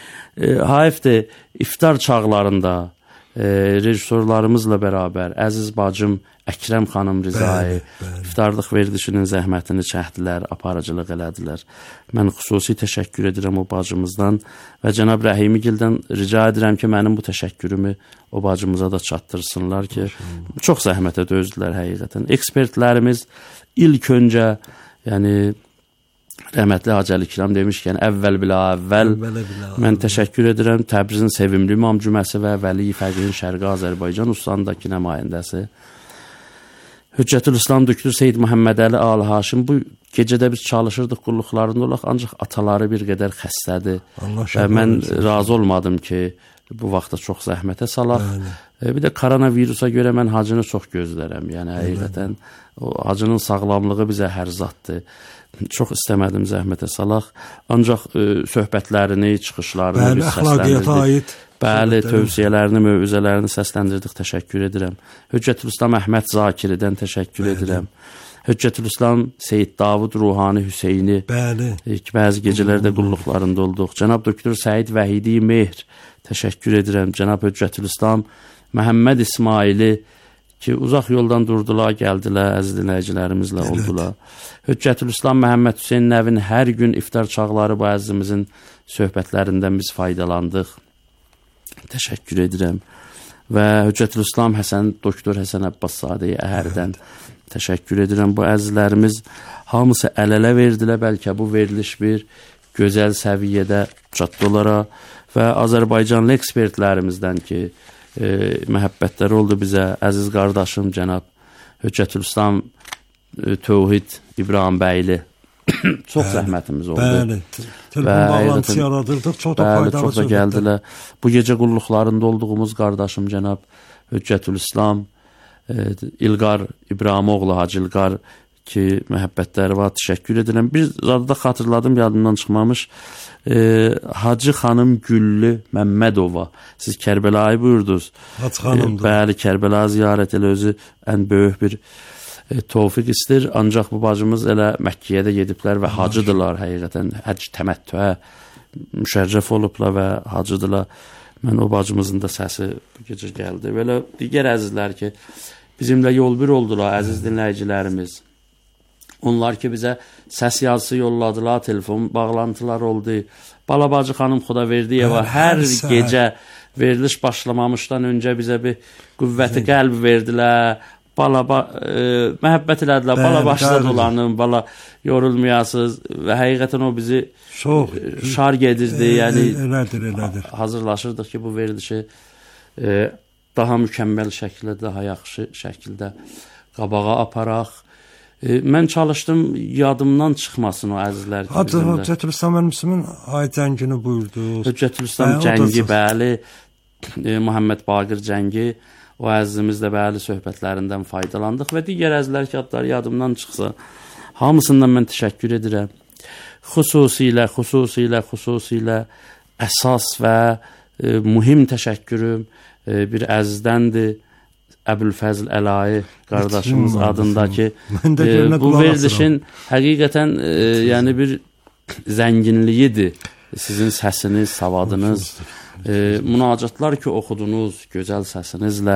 Hayfdir, iftar çağlarında rejissorlarımızla bərabər əziz bacım Əkrəm xanım Rizai iftarlıq verilişinin zəhmətini çəkdilər, aparıcılıq elədilər. Mən xüsusi təşəkkür edirəm o bacımızdan və cənab Rəhimigildən rica edirəm ki, mənim bu təşəkkürümü o bacımıza da çatdırsınlar ki, çox zəhmətə dözdülər həqiqətən. Ekspertlərimiz ilk öncə, yəni rəhmətli Hacı Əli İkram demişkən, əvvəl bilə əvvəl mən təşəkkür edirəm Təbrizin sevimli İmam Cüməsi və Vəli Fəqih'in Şərqi Azərbaycan ustandakı nümayəndəsi Hüccətül İslam Doktor Seyyid Məhəmməd Əli Ali Haşim. Bu gecədə biz çalışırdıq qulluqlarında olaq, ancaq ataları bir qədər xəstədir və mən razı olmadım ki, bu vaxtda çox zəhmətə salaq. Bir də koronavirusa görə mən hacını çox gözlərəm, yəni həqiqətən hacının sağlamlığı bizə hər zaddır. Çox istəmədim zəhmətə salaq, ancaq söhbətlərini, çıxışlarını biz səsləndirdik. Bəli, tövsiyələrini, mövüzələrini səsləndirdik, təşəkkür edirəm. Hüccətül İslam Əhməd Zakiridən təşəkkür edirəm. Hüccətül İslam Seyyid Davud Ruhani Hüseyni bəzi gecələrdə qulluqlarında olduq. Cənab Doktor Səid Vəhidi Mehr təşəkkür edirəm. Cənab Hüccətül İslam Məhəmməd İsmaili ki, uzaq yoldan durdular, gəldilər, əziz dinləyicilərimizlə oldular. Hüccətül İslam Məhəmməd Hüseyin Nəvin hər gün iftar çağları bu əzizimizin söhbətlərindən biz faydalandıq. Təşəkkür edirəm. Və Hüccətül İslam Doktor Həsən Abbas Sadiyə Əhərdən təşəkkür edirəm. Bu əzizlərimiz hamısı əl-ələ verdilər, bəlkə bu veriliş bir gözəl səviyyədə çatdı olaraq və Azərbaycanlı ekspertlərimizdən ki, məhəbbətləri oldu bizə, əziz qardaşım cənab Hüccətül İslam Tövhid İbrahim bəyli çox zəhmətimiz oldu. Bəli, telefon bağlantısı yaradırdıq, çox da faydalı çox da gəldilər. Bu gecə qulluqlarında olduğumuz qardaşım cənab Hüccətül İslam İlqar İbrahimoğlu Hacı İlqar ki, məhəbbətləri var, təşəkkür edirəm. Bir zadda xatırladım, yadımdan çıxmamış. Hacı xanım Güllü Məmmədova, siz Kərbəlayı buyurdunuz. Hacı xanımdır. Bəli, Kərbəla ziyarət elə özü ən böyük bir tövfiq istir. Ancaq bu bacımız elə Məkkəyə də gediblər və hacıdırlar həqiqətən. Həcc təməttüə müşərrəf olublar və hacıdırlar. Mən o bacımızın da səsi bu gecə gəldi. Belə digər əzizlər ki, bizimlə yol bir oldular, əziz dinləyicilərimiz. Onlar ki, bizə səs yazısı yolladılar, telefon bağlantılar oldu. Balabacı xanım Xudaverdiyeva hər gecə veriliş başlamamışdan öncə bizə bir qüvvəti qəlb verdilər. Məhəbbət elədilər, bala başda dolanın, bala yorulmayasınız və həqiqətən o bizi şarq edirdi. Yəni, elədir. Hazırlaşırdıq ki, bu verilişi daha mükəmməl şəkildə, daha yaxşı şəkildə qabağa aparaq. Mən çalışdım, yadımdan çıxmasın o əzizlər ki, bizimlə. Hüccətül İslam Müslümin ay cəngini buyurdu. Hüccətül İslam cəngi, bəli, Muhammed Baqir cəngi, o əzizimizlə bəli söhbətlərindən faydalandıq və digər əzizlər ki, adları yadımdan çıxsa, hamısından mən təşəkkür edirəm. Xüsusilə əsas və mühim təşəkkürüm bir əzizdəndir. Əbülfəzl Əlayi qardaşımız adındakı bu verilişin həqiqətən yəni bir zənginliyidir. Sizin səsiniz, savadınız, münacatlar ki oxudunuz gözəl səsinizlə.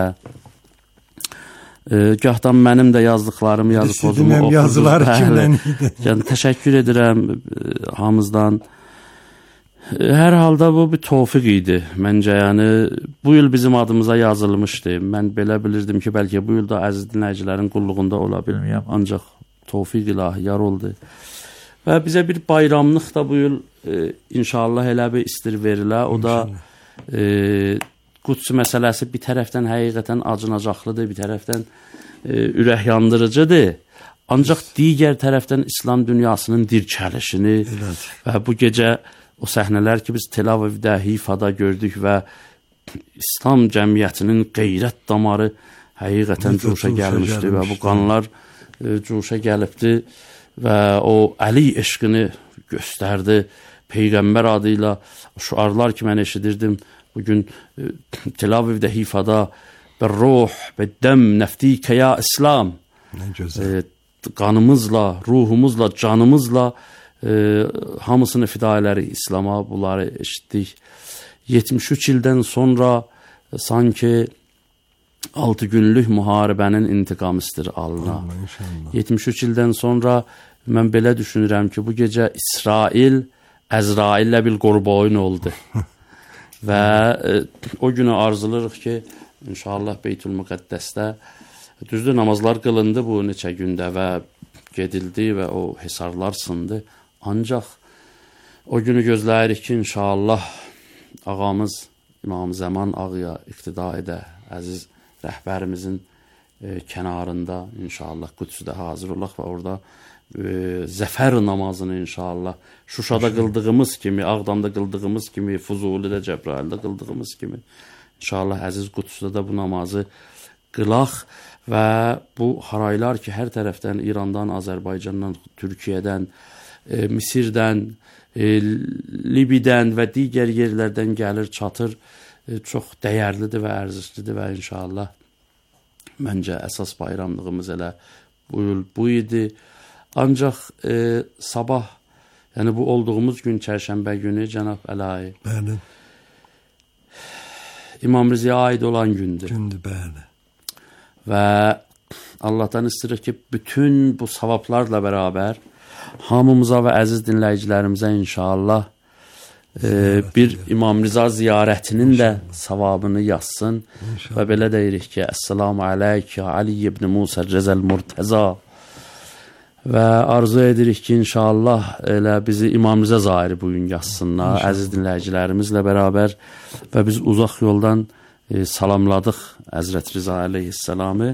Gahdan mənim də yazdıqlarım, yazı pozumu oxudunuz. Yəni təşəkkür edirəm hamımızdan. Hər halda bu bir tövfiq idi. Məncə, yəni bu il bizim adımıza yazılmışdı. Mən belə bilirdim ki, bəlkə bu il da əziz dinləyicilərin qulluğunda ola bilməyəm. Ancaq tövfiq ilahiyyar oldu. Və bizə bir bayramlıq da bu il inşallah elə bir istir verilə. O da Quds məsələsi bir tərəfdən həqiqətən acınacaqlıdır, bir tərəfdən ürək yandırıcıdır. Ancaq digər tərəfdən İslam dünyasının dirçəlişini və bu gecə o səhnələr ki, biz Tel Avivdə, Hifada gördük və İslam cəmiyyətinin qeyrət damarı həqiqətən cuşa gəlmişdi və bu qanlar cuşa gəlibdi və o Əli eşqini göstərdi. Peyğəmbər adı ilə şüarlar ki, mən eşidirdim bugün Tel Avivdə, Hifada bir-ruh, bir-dəm, nəftikə ya İslam. Qanımızla, ruhumuzla, canımızla hamısını fida elərik İslam'a, bunları eşitdik. 73 ildən sonra sanki 6 günlük müharibənin intiqamıdır alına. 73 ildən sonra mən belə düşünürəm ki, bu gecə İsrail Əzraillə bir qurboyun oldu. Və o günü arzuluruq ki, inşallah Beytül Müqəddəsdə düzdür, namazlar qılındı bu neçə gündə və gedildi və o hesarlar sındı. Ancaq o günü gözləyirik ki, inşallah ağamız İmam Zaman ağaya iqtida edə, əziz rəhbərimizin kənarında inşallah Qüdsüdə hazır olaq və orada zəfər namazını inşallah Şuşada qıldığımız kimi, Ağdamda qıldığımız kimi, Fuzulidə, Cəbrayildə qıldığımız kimi inşallah əziz Qüdsüdə də bu namazı qılaq və bu haraylar ki, hər tərəfdən İrandan, Azərbaycandan, Türkiyədən, Misirdən, Libidən və digər yerlərdən gəlir, çatır, çox dəyərlidir və ərzişlidir və inşallah məncə əsas bayramlığımız elə bu idi. Ancaq sabah, yəni bu olduğumuz gün çərşənbə günü Cənab Əlayi İmam Riziyə aid olan gündür. Bəli. Və Allahdan istəyirik ki, bütün bu savablarla bərabər hamımıza və əziz dinləyicilərimizə inşallah bir İmam Riza ziyarətinin də savabını yazsın. Və belə deyirik ki, Əssalamu aleykə Ali ibn Musa Cəzəl Murtəza və arzu edirik ki, inşallah elə bizi İmam Riza zahiri bugün yazsınlar, əziz dinləyicilərimizlə bərabər və biz uzaq yoldan salamladıq Həzrət Riza əleyhisselamı.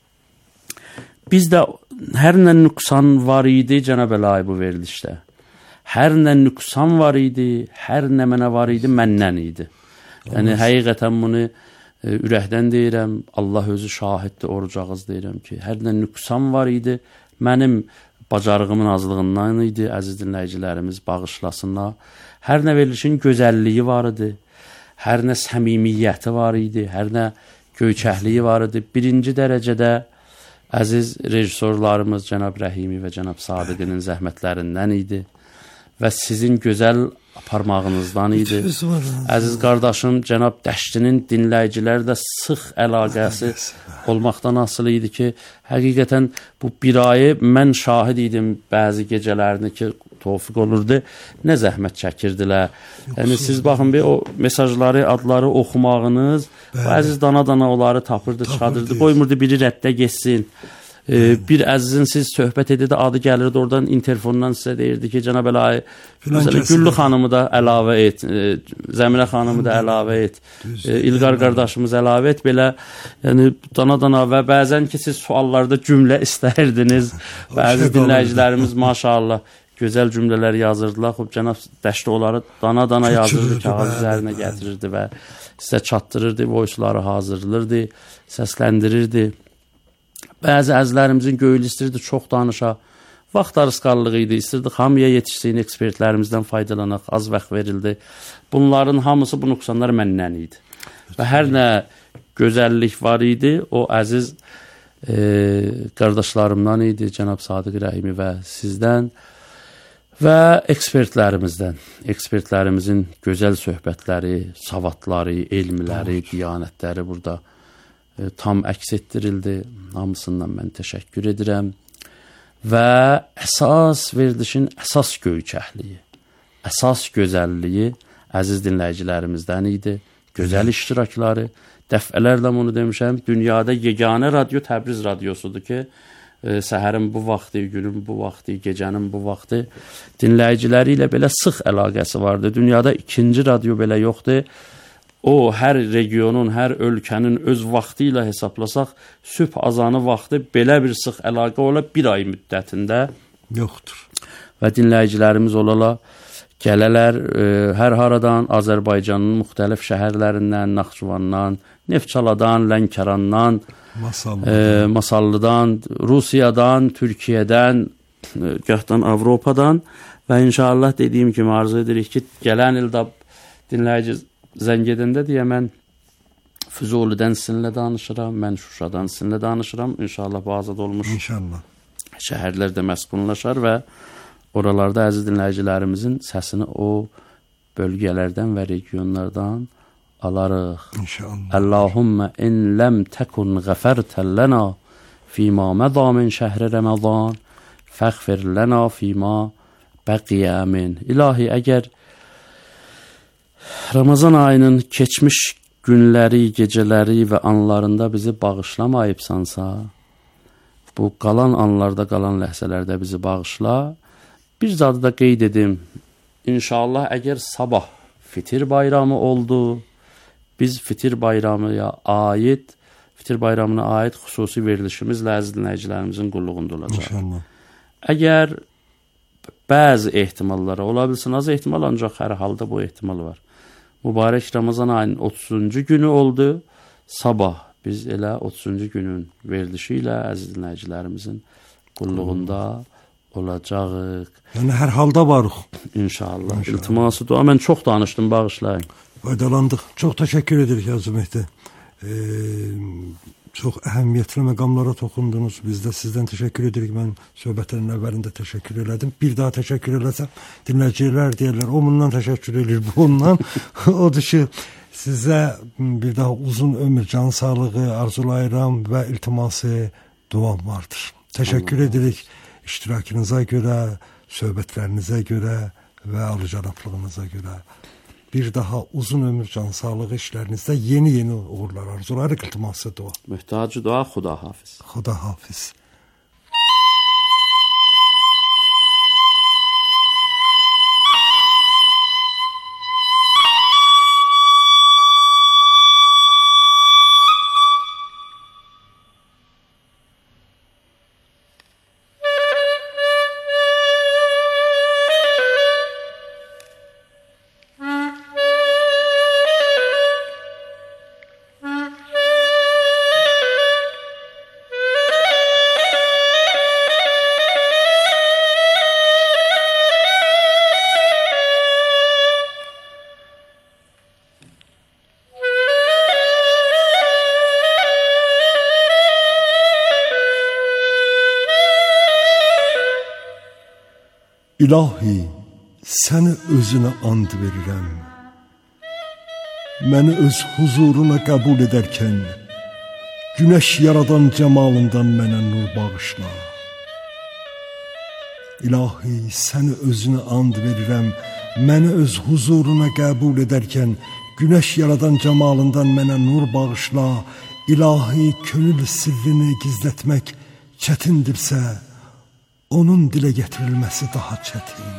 Bizdə hər nə nüqsan var idi Cənab Əlayi bu verilişdə. Hər nə nüqsan var idi, hər nə mənə var idi, məndən idi. Yəni, həqiqətən bunu ürəkdən deyirəm, Allah özü şahiddir, oruc ağız deyirəm ki, hər nə nüqsan var idi, mənim bacarığımın azlığından idi, əziz dinləyicilərimiz bağışlasınlar. Hər nə verilişin gözəlliyi var idi, hər nə səmimiyyəti var idi, hər nə göyçəkliyi var idi. Birinci dərəcədə əziz rejissorlarımız Cənab Rəhimi və Cənab Sadiqinin zəhmətlərindən idi və sizin gözəl aparmağınızdan idi. Əziz qardaşım Cənab Dəştinin dinləyicilərlə sıx əlaqəsi olmaqdan asılı idi ki, həqiqətən bu bir ayı mən şahid idim bəzi gecələrini ki, tofiq olurdu, nə zəhmət çəkirdilər. Yəni, siz baxın, o mesajları, adları oxumağınız, əziz dana-dana onları tapırdı, çıxadırdı, qoymurdu biri rəddə geçsin. Bir əzizin siz söhbət edirdi, adı gəlirdi, oradan interfondan sizə deyirdi ki, Cənab Əlayi, Güllü xanımı da əlavə et, Zəmirə xanımı da əlavə et, İlqar qardaşımız əlavə et, belə yəni, dana-dana və bəzən ki, siz suallarda cümlə istəyirdiniz və əziz dinləyicilərimiz maşallah gözəl cümlələr yazırdılar. Xub, Cənab Dəşti onları dana-dana yazırdı, kağız üzərinə gətirirdi və sizə çatdırırdı, voiceları hazırlırdı, səsləndirirdi. Bəzi əzlərimizin göyül istirdi, çox danışa. Vaxt arısqarlığı idi, istirdi, hamıya yetişsin, ekspertlərimizdən faydalanaq, az vaxt verildi. Bunların hamısı, bu nüqsanlar məndən idi. Və hər nə gözəllik var idi, o əziz qardaşlarımdan idi, Cənab Sadiq Rəhimi və sizdən və ekspertlərimizdən. Ekspertlərimizin gözəl söhbətləri, savadları, elmləri, diyanətləri burada tam əks etdirildi. Hamısından mən təşəkkür edirəm. Və əsas verilişin əsas göyçəkliyi, əsas gözəlliyi əziz dinləyicilərimizdən idi. Gözəl iştirakları, dəfələrlə bunu demişəm, dünyada yeganə radio Təbriz radiosudur ki, səhərin bu vaxtı, günün bu vaxtı, gecənin bu vaxtı dinləyiciləri ilə belə sıx əlaqəsi vardı. Dünyada ikinci radio belə yoxdur. O, hər regionun, hər ölkənin öz vaxtı ilə hesablasaq, sübh azanı vaxtı belə bir sıx əlaqə ola bir ay müddətində yoxdur. Və dinləyicilərimiz olala Gələlər hər haradan, Azərbaycanın müxtəlif şəhərlərindən, Naxçıvandan, Neftçaladan, Lənkərandan, Masallıdan, Rusiyadan, Türkiyədən, gahdan Avropadan və inşallah dediyim kimi arzu edirik ki, gələn ildə dinləyici zəng edəndə deyə mən Füzulidən sizinlə danışıram, mən Şuşadan sizinlə danışıram. İnşallah bu azad olmuş şəhərlər də məskunlaşar və oralarda əziz dinləyicilərimizin səsini o bölgələrdən və regionlardan alarıq. İnşallah. Allahumma in lem tekun ghafartan lana fima madha min şəhri Ramazan fəğfir lana fima bəqiyə min. İlahi, əgər Ramazan ayının keçmiş günləri, gecələri və anlarında bizi bağışlamayıbsansa, bu qalan anlarda, qalan ləhzələrdə bizi bağışla. Bir zadı da qeyd edim, İnşallah əgər sabah fitir bayramı oldu, biz fitir bayramına aid xüsusi verilişimizlə əziz dinləyicilərimizin qulluğunda olacaq. İnşallah. Əgər bəzi ehtimallara ola bilsin, az ehtimal, ancaq hər halda bu ehtimal var. Mübarək Ramazan ayının 30-cu günü oldu. Sabah biz elə 30-cu günün verilişi ilə əziz dinləyicilərimizin qulluğunda olacağıq. Yəni hər halda varıq. İnşallah. İltiması dua. Mən çox danışdım, bağışlayın. Faydalandıq. Çox təşəkkür edirik Hacı Mehdi. Çox əhəmiyyətli məqamlara toxundunuz. Biz də sizdən təşəkkür edirik. Mən söhbətlərin əvvəlində təşəkkür elədim. Bir daha təşəkkür eləsəm, dinləyicilər deyirlər, o bundan təşəkkür edir, bu ondan. Odur ki, sizə bir daha uzun ömür, can sağlığı arzulayıram və iltiması duam vardır. Təşəkkür edirik iştirakınıza görə, söhbətlərinizə görə və alıcanablığınıza görə. Bir daha uzun ömür, can sağlığı işlərinizdə yeni uğurlar arzulayırıq, iltiması dua. Mühtacı dua, Xuda hafiz. Xuda hafiz. İlahi, səni özünə and verirəm. Məni öz huzuruna qəbul edərkən, günəş yaradan cəmalından mənə nur bağışla. İlahi, səni özünə and verirəm. Məni öz huzuruna qəbul edərkən, günəş yaradan cəmalından mənə nur bağışla. İlahi, könül sirrini gizlətmək çətindirsə, onun dilə gətirilməsi daha çətin.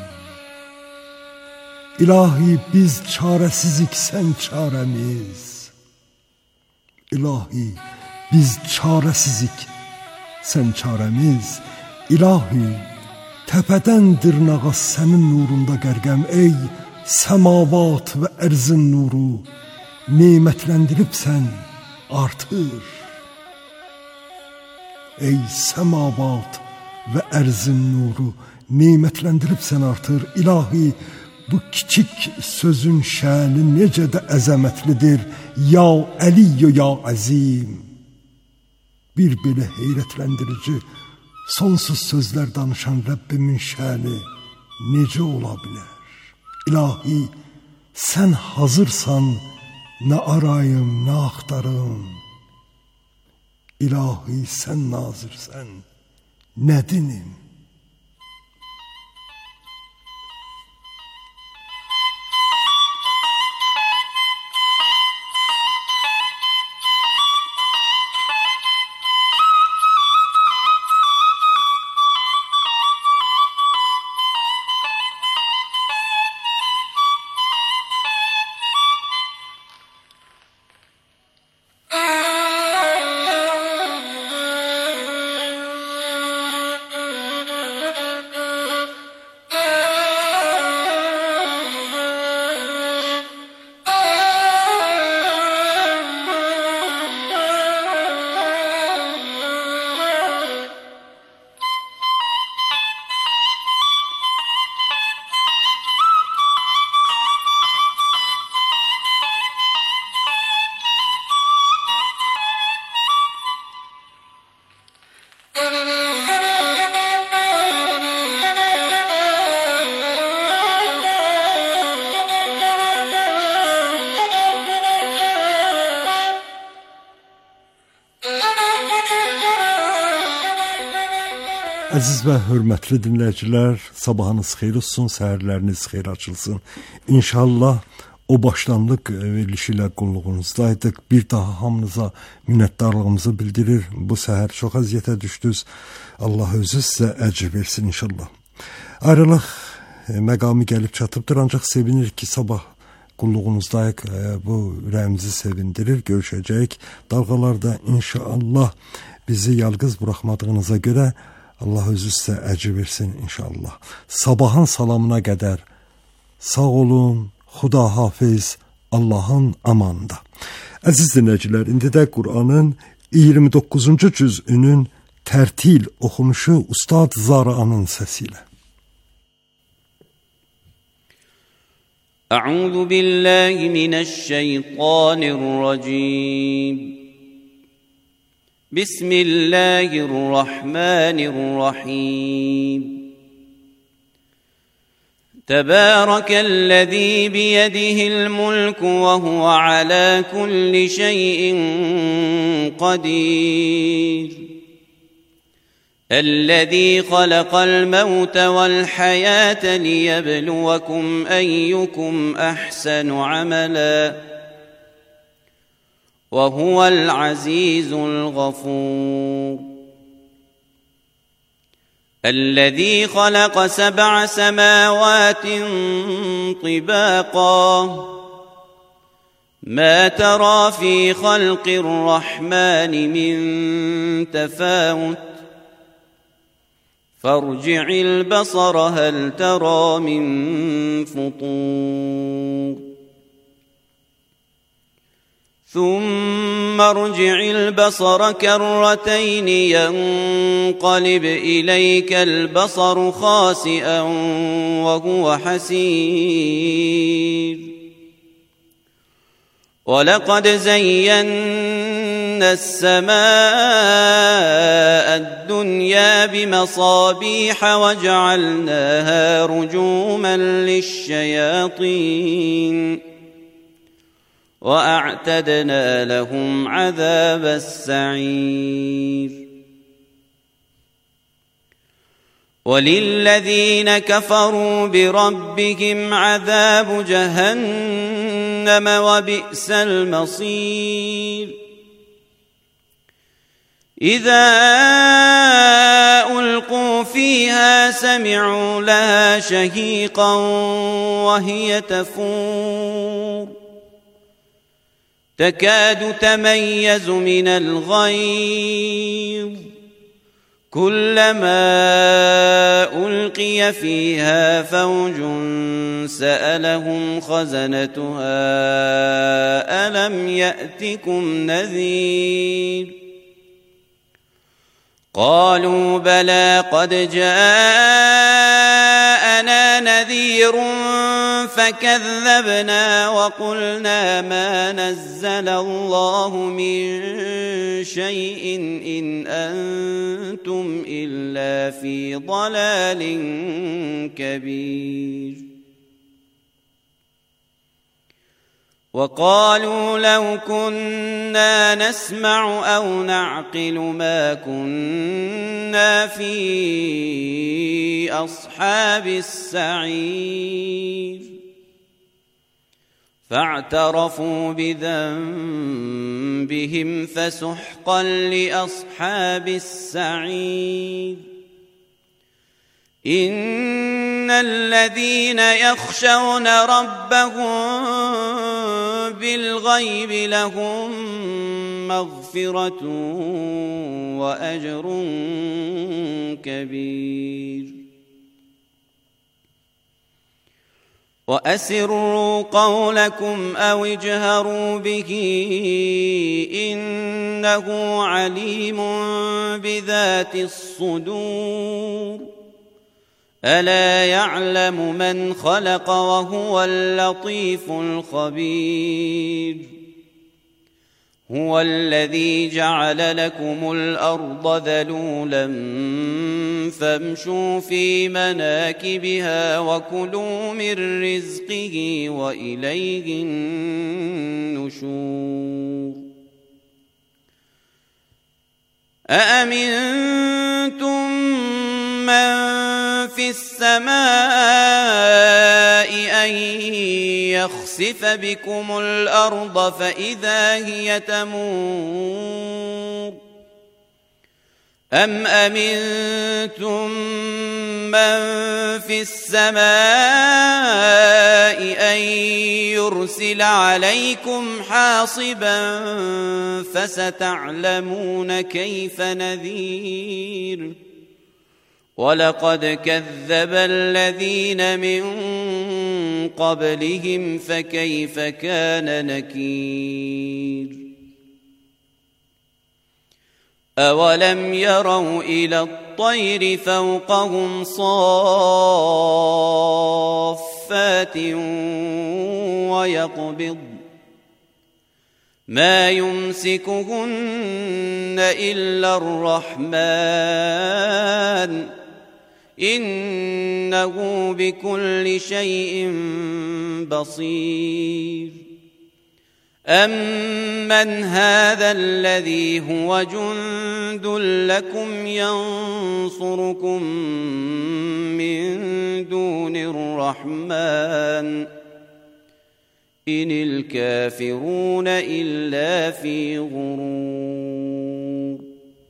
İlahi, biz çarəsizik, sən çarəmiz. İlahi, biz çarəsizik, sən çarəmiz. İlahi, təpədən dırnağa sənin nurunda qərqəm. Ey səmavat və ərzin nuru, nemətləndiribsən, artır. Ey səmavat və ərzin nuru, nemətləndiribsən, artır. İlahi, bu kiçik sözün şəni necə də əzəmətlidir. Ya Əliyyü, ya Əzim. Bir belə heyrətləndirici, sonsuz sözlər danışan Rəbbimin şəni necə ola bilər? İlahi, sən hazırsan, nə arayım, nə axtarım. İlahi, sən nazirsən, nə dinim? Əziz və hörmətli dinləyicilər, sabahınız xeyir olsun, səhərləriniz xeyir açılsın. İnşallah o başlanlıq verilişi ilə qulluğunuzdaydık. Bir daha hamınıza minnətdarlığımızı bildirir. Bu səhər çox əziyyətə düşdünüz. Allah özü sizə əcr versin inşallah. Ayrılıq məqamı gəlib çatıbdır, ancaq sevinir ki, sabah qulluğunuzdayıq. Bu ürəyimizi sevindirir. Görüşəcəyik dalğalarda inşallah. Bizi yalqız buraxmadığınıza görə Allah özü sizə əcr versin inşallah. Sabahın salamına qədər sağ olun, Xuda hafiz, Allahın amanında. Əziz dinləyicilər, indi də Qur'anın 29-cu cüzünün tərtil oxunuşu Ustad Zara'nın səsi ilə. A'udhu billahi mineşşeytanirracim. Bismillahirrahmanirrahim. Tebârekellezî biyedihil mulku ve huve alâ kulli şeyin kadîr. Ellezî halakal mevte vel hayâte liyebluvekum eyyukum ahsenu amela. وهو العزيز الغفور الذي خلق 7 سماوات طباقا ما ترى في خلق الرحمن من تفاوت فارجع البصر هل ترى من فطور ثم ارجع البصر كرتين ينقلب إليك البصر خاسئا وهو حسير ولقد زينا السماء الدنيا بمصابيح وجعلناها رجوما للشياطين وأعتدنا لهم عذاب السعير وللذين كفروا بربهم عذاب جهنم وبئس المصير إذا ألقوا فيها سمعوا لها شهيقا وهي تفور تكاد تميز من الغيظ كلما ألقي فيها فوج سألهم خزنتها ألم يأتكم نذير قالوا بلى قد جاءنا نذير فكذبنا وقلنا ما نزل الله من شيء إن أنتم إلا في ضلال كبير وقالوا لو كنا نسمع أو نعقل ما كنا في أصحاب السعير فاعترفوا بذنبهم فسحقا لأصحاب السعير إن الذين يخشون ربهم بالغيب لهم مغفرة وأجر كبير وأسروا قولكم أو اجهروا به إنه عليم بذات الصدور ألا يعلم من خلق وهو اللطيف الخبير هو الذي جعل لكم الأرض ذلولا فامشوا في مناكبها وكلوا من رزقه وإليه النشور أأمنتم في السماء أن يخسف بكم الأرض فإذا هي تمور أم أمنتم من في السماء أن يرسل عليكم حاصبا فستعلمون كيف نذير ولقد كذب الذين من قبلهم فكيف كان نكير أولم يروا إلى الطير فوقهم صافات ويقبض ما يمسكهن إلا الرحمن إنه بكل شيء بصير أمن هذا الذي هو جند لكم ينصركم من دون الرحمن إن الكافرون إلا في غرور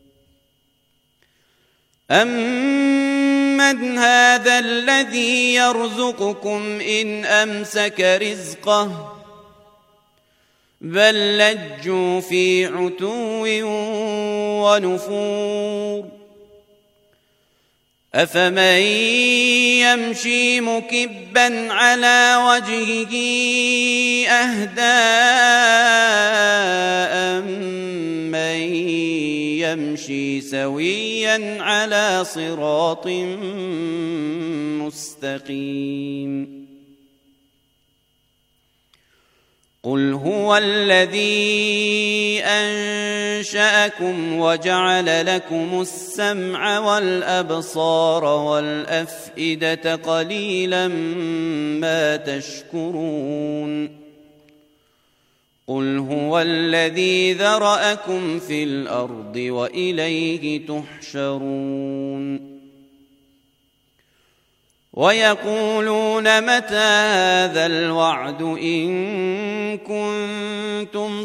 أمن هذا الذي يرزقكم إن أمسك رزقه بل لجوا في عتو ونفور أفمن يمشي مكبا على وجهه أهدى أمن يمشي سويا على صراط مستقيم قل هو الذي أنشأكم وجعل لكم السمع والأبصار والأفئدة قليلا ما تشكرون قل هو الذي ذرأكم في الأرض وإليه تحشرون ويقولون متى هذا الوعد إن كنتم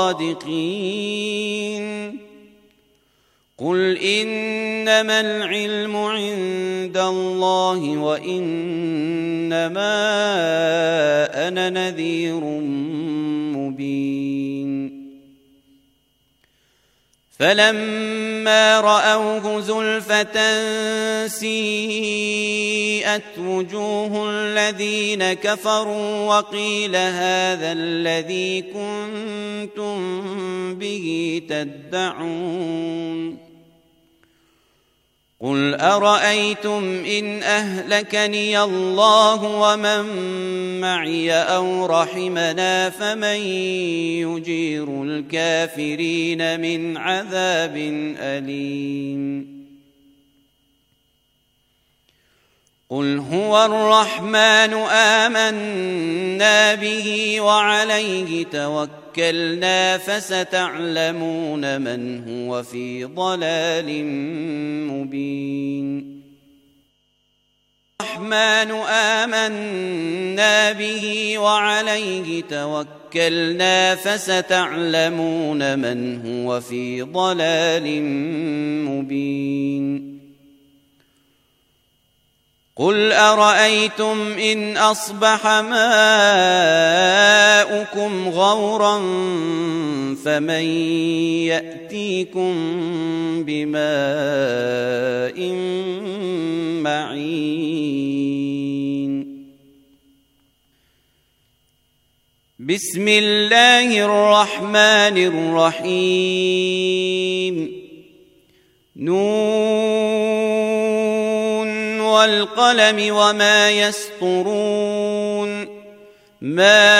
صادقين قل إنما العلم عند الله وإنما أنا نذير مبين فلما رأوه زلفة سيئت وجوه الذين كفروا وقيل هذا الذي كنتم به تدعون قل أرأيتم إن أهلكني الله ومن معي أو رحمنا فمن يجير الكافرين من عذاب أليم قل هو الرحمن آمنا به وعليه توكلنا فستعلمون من هو في ضلال مبين الرحمن آمنا به وعليه توكلنا فستعلمون من هو في ضلال مبين قل أرأيتم إن أصبح ماؤكم غورا فمن يأتيكم بماء معين بسم الله الرحمن الرحيم نون والقلم وما يسطرون ما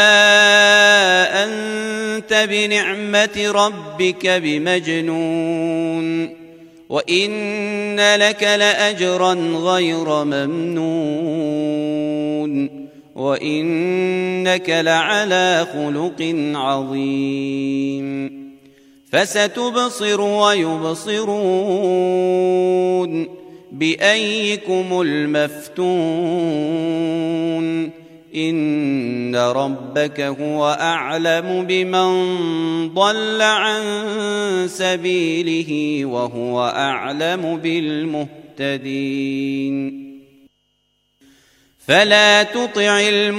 أنت بنعمة ربك بمجنون وإن لك لأجرا غير ممنون وإنك لعلى خلق عظيم فستبصر ويبصرون بأيكم المفتون إن ربك هو أعلم بمن ضل عن سبيله وهو أعلم بالمهتدين فلا تطع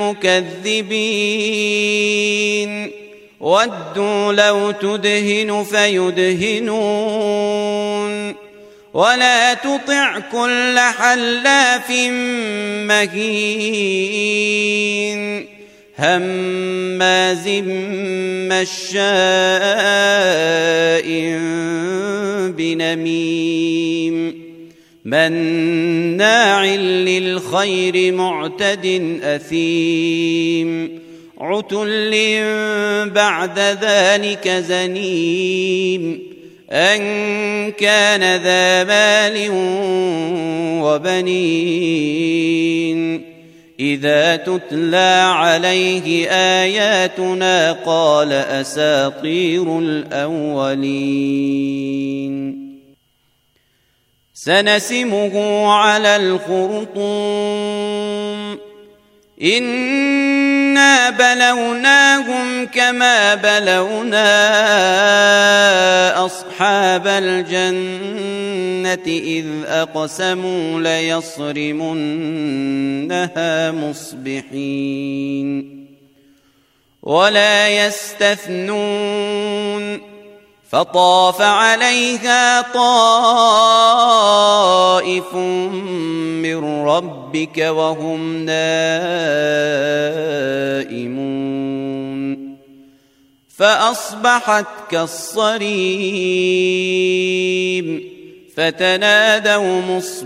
المكذبين ودوا لو تدهن فيدهنون ولا تطع كل حلاف مهين هماز مشاء بنميم مناع للخير معتد أثيم عتل بعد ذلك زنيم أن كان ذا مال وبنين إذا تتلى عليه آياتنا قال أساطير الأولين سنسمه على الخرطوم إنا بلوناهم كما بلونا أصحاب الجنة إذ أقسموا ليصرمنها مصبحين ولا يستثنون فطاف عليها طائف من ربك وهم نائمون فأصبحت كالصريم فتنادوا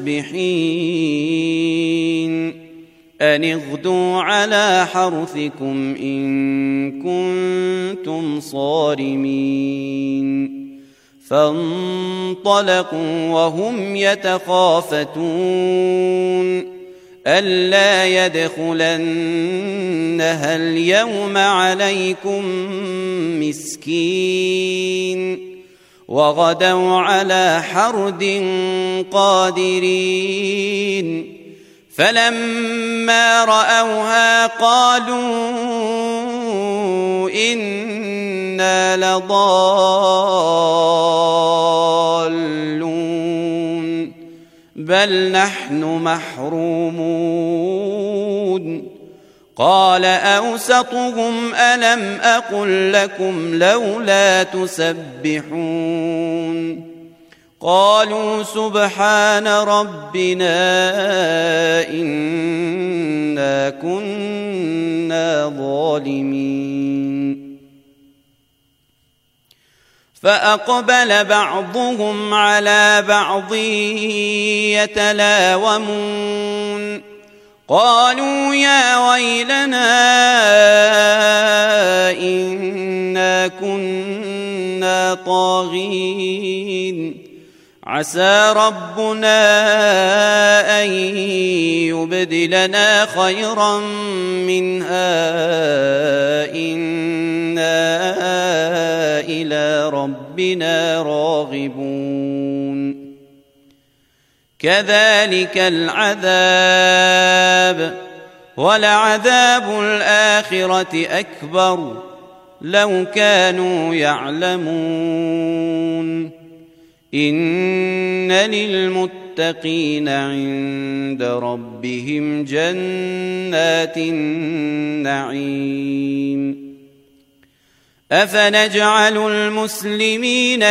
مصبحين أن اغدوا على حرثكم إن كنتم صارمين فانطلقوا وهم يتخافتون ألا يدخلنها اليوم عليكم مسكين وغدوا على حرد قادرين فلما رأوها قالوا إنا لضالون بل نحن محرومون قال أوسطهم ألم أقل لكم لولا تسبحون قالوا سبحان ربنا إنا كنا ظالمين فأقبل بعضهم على بعض يتلاومون قالوا يا ويلنا إنا كنا طاغين عسى ربنا أن يبدلنا خيرا منها إنا إلى ربنا راغبون كذلك العذاب ولعذاب الآخرة أكبر لو كانوا يعلمون إن للمتقين عند ربهم جنات النعيم أفنجعل المسلمين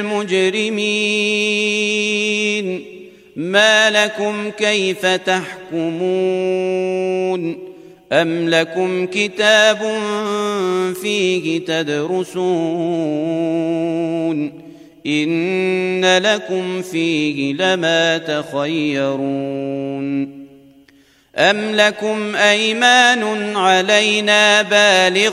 كالمجرمين ما لكم كيف تحكمون أم لكم كتاب فيه تدرسون إن لكم فيه لما تخيرون أم لكم أيمان علينا بالغة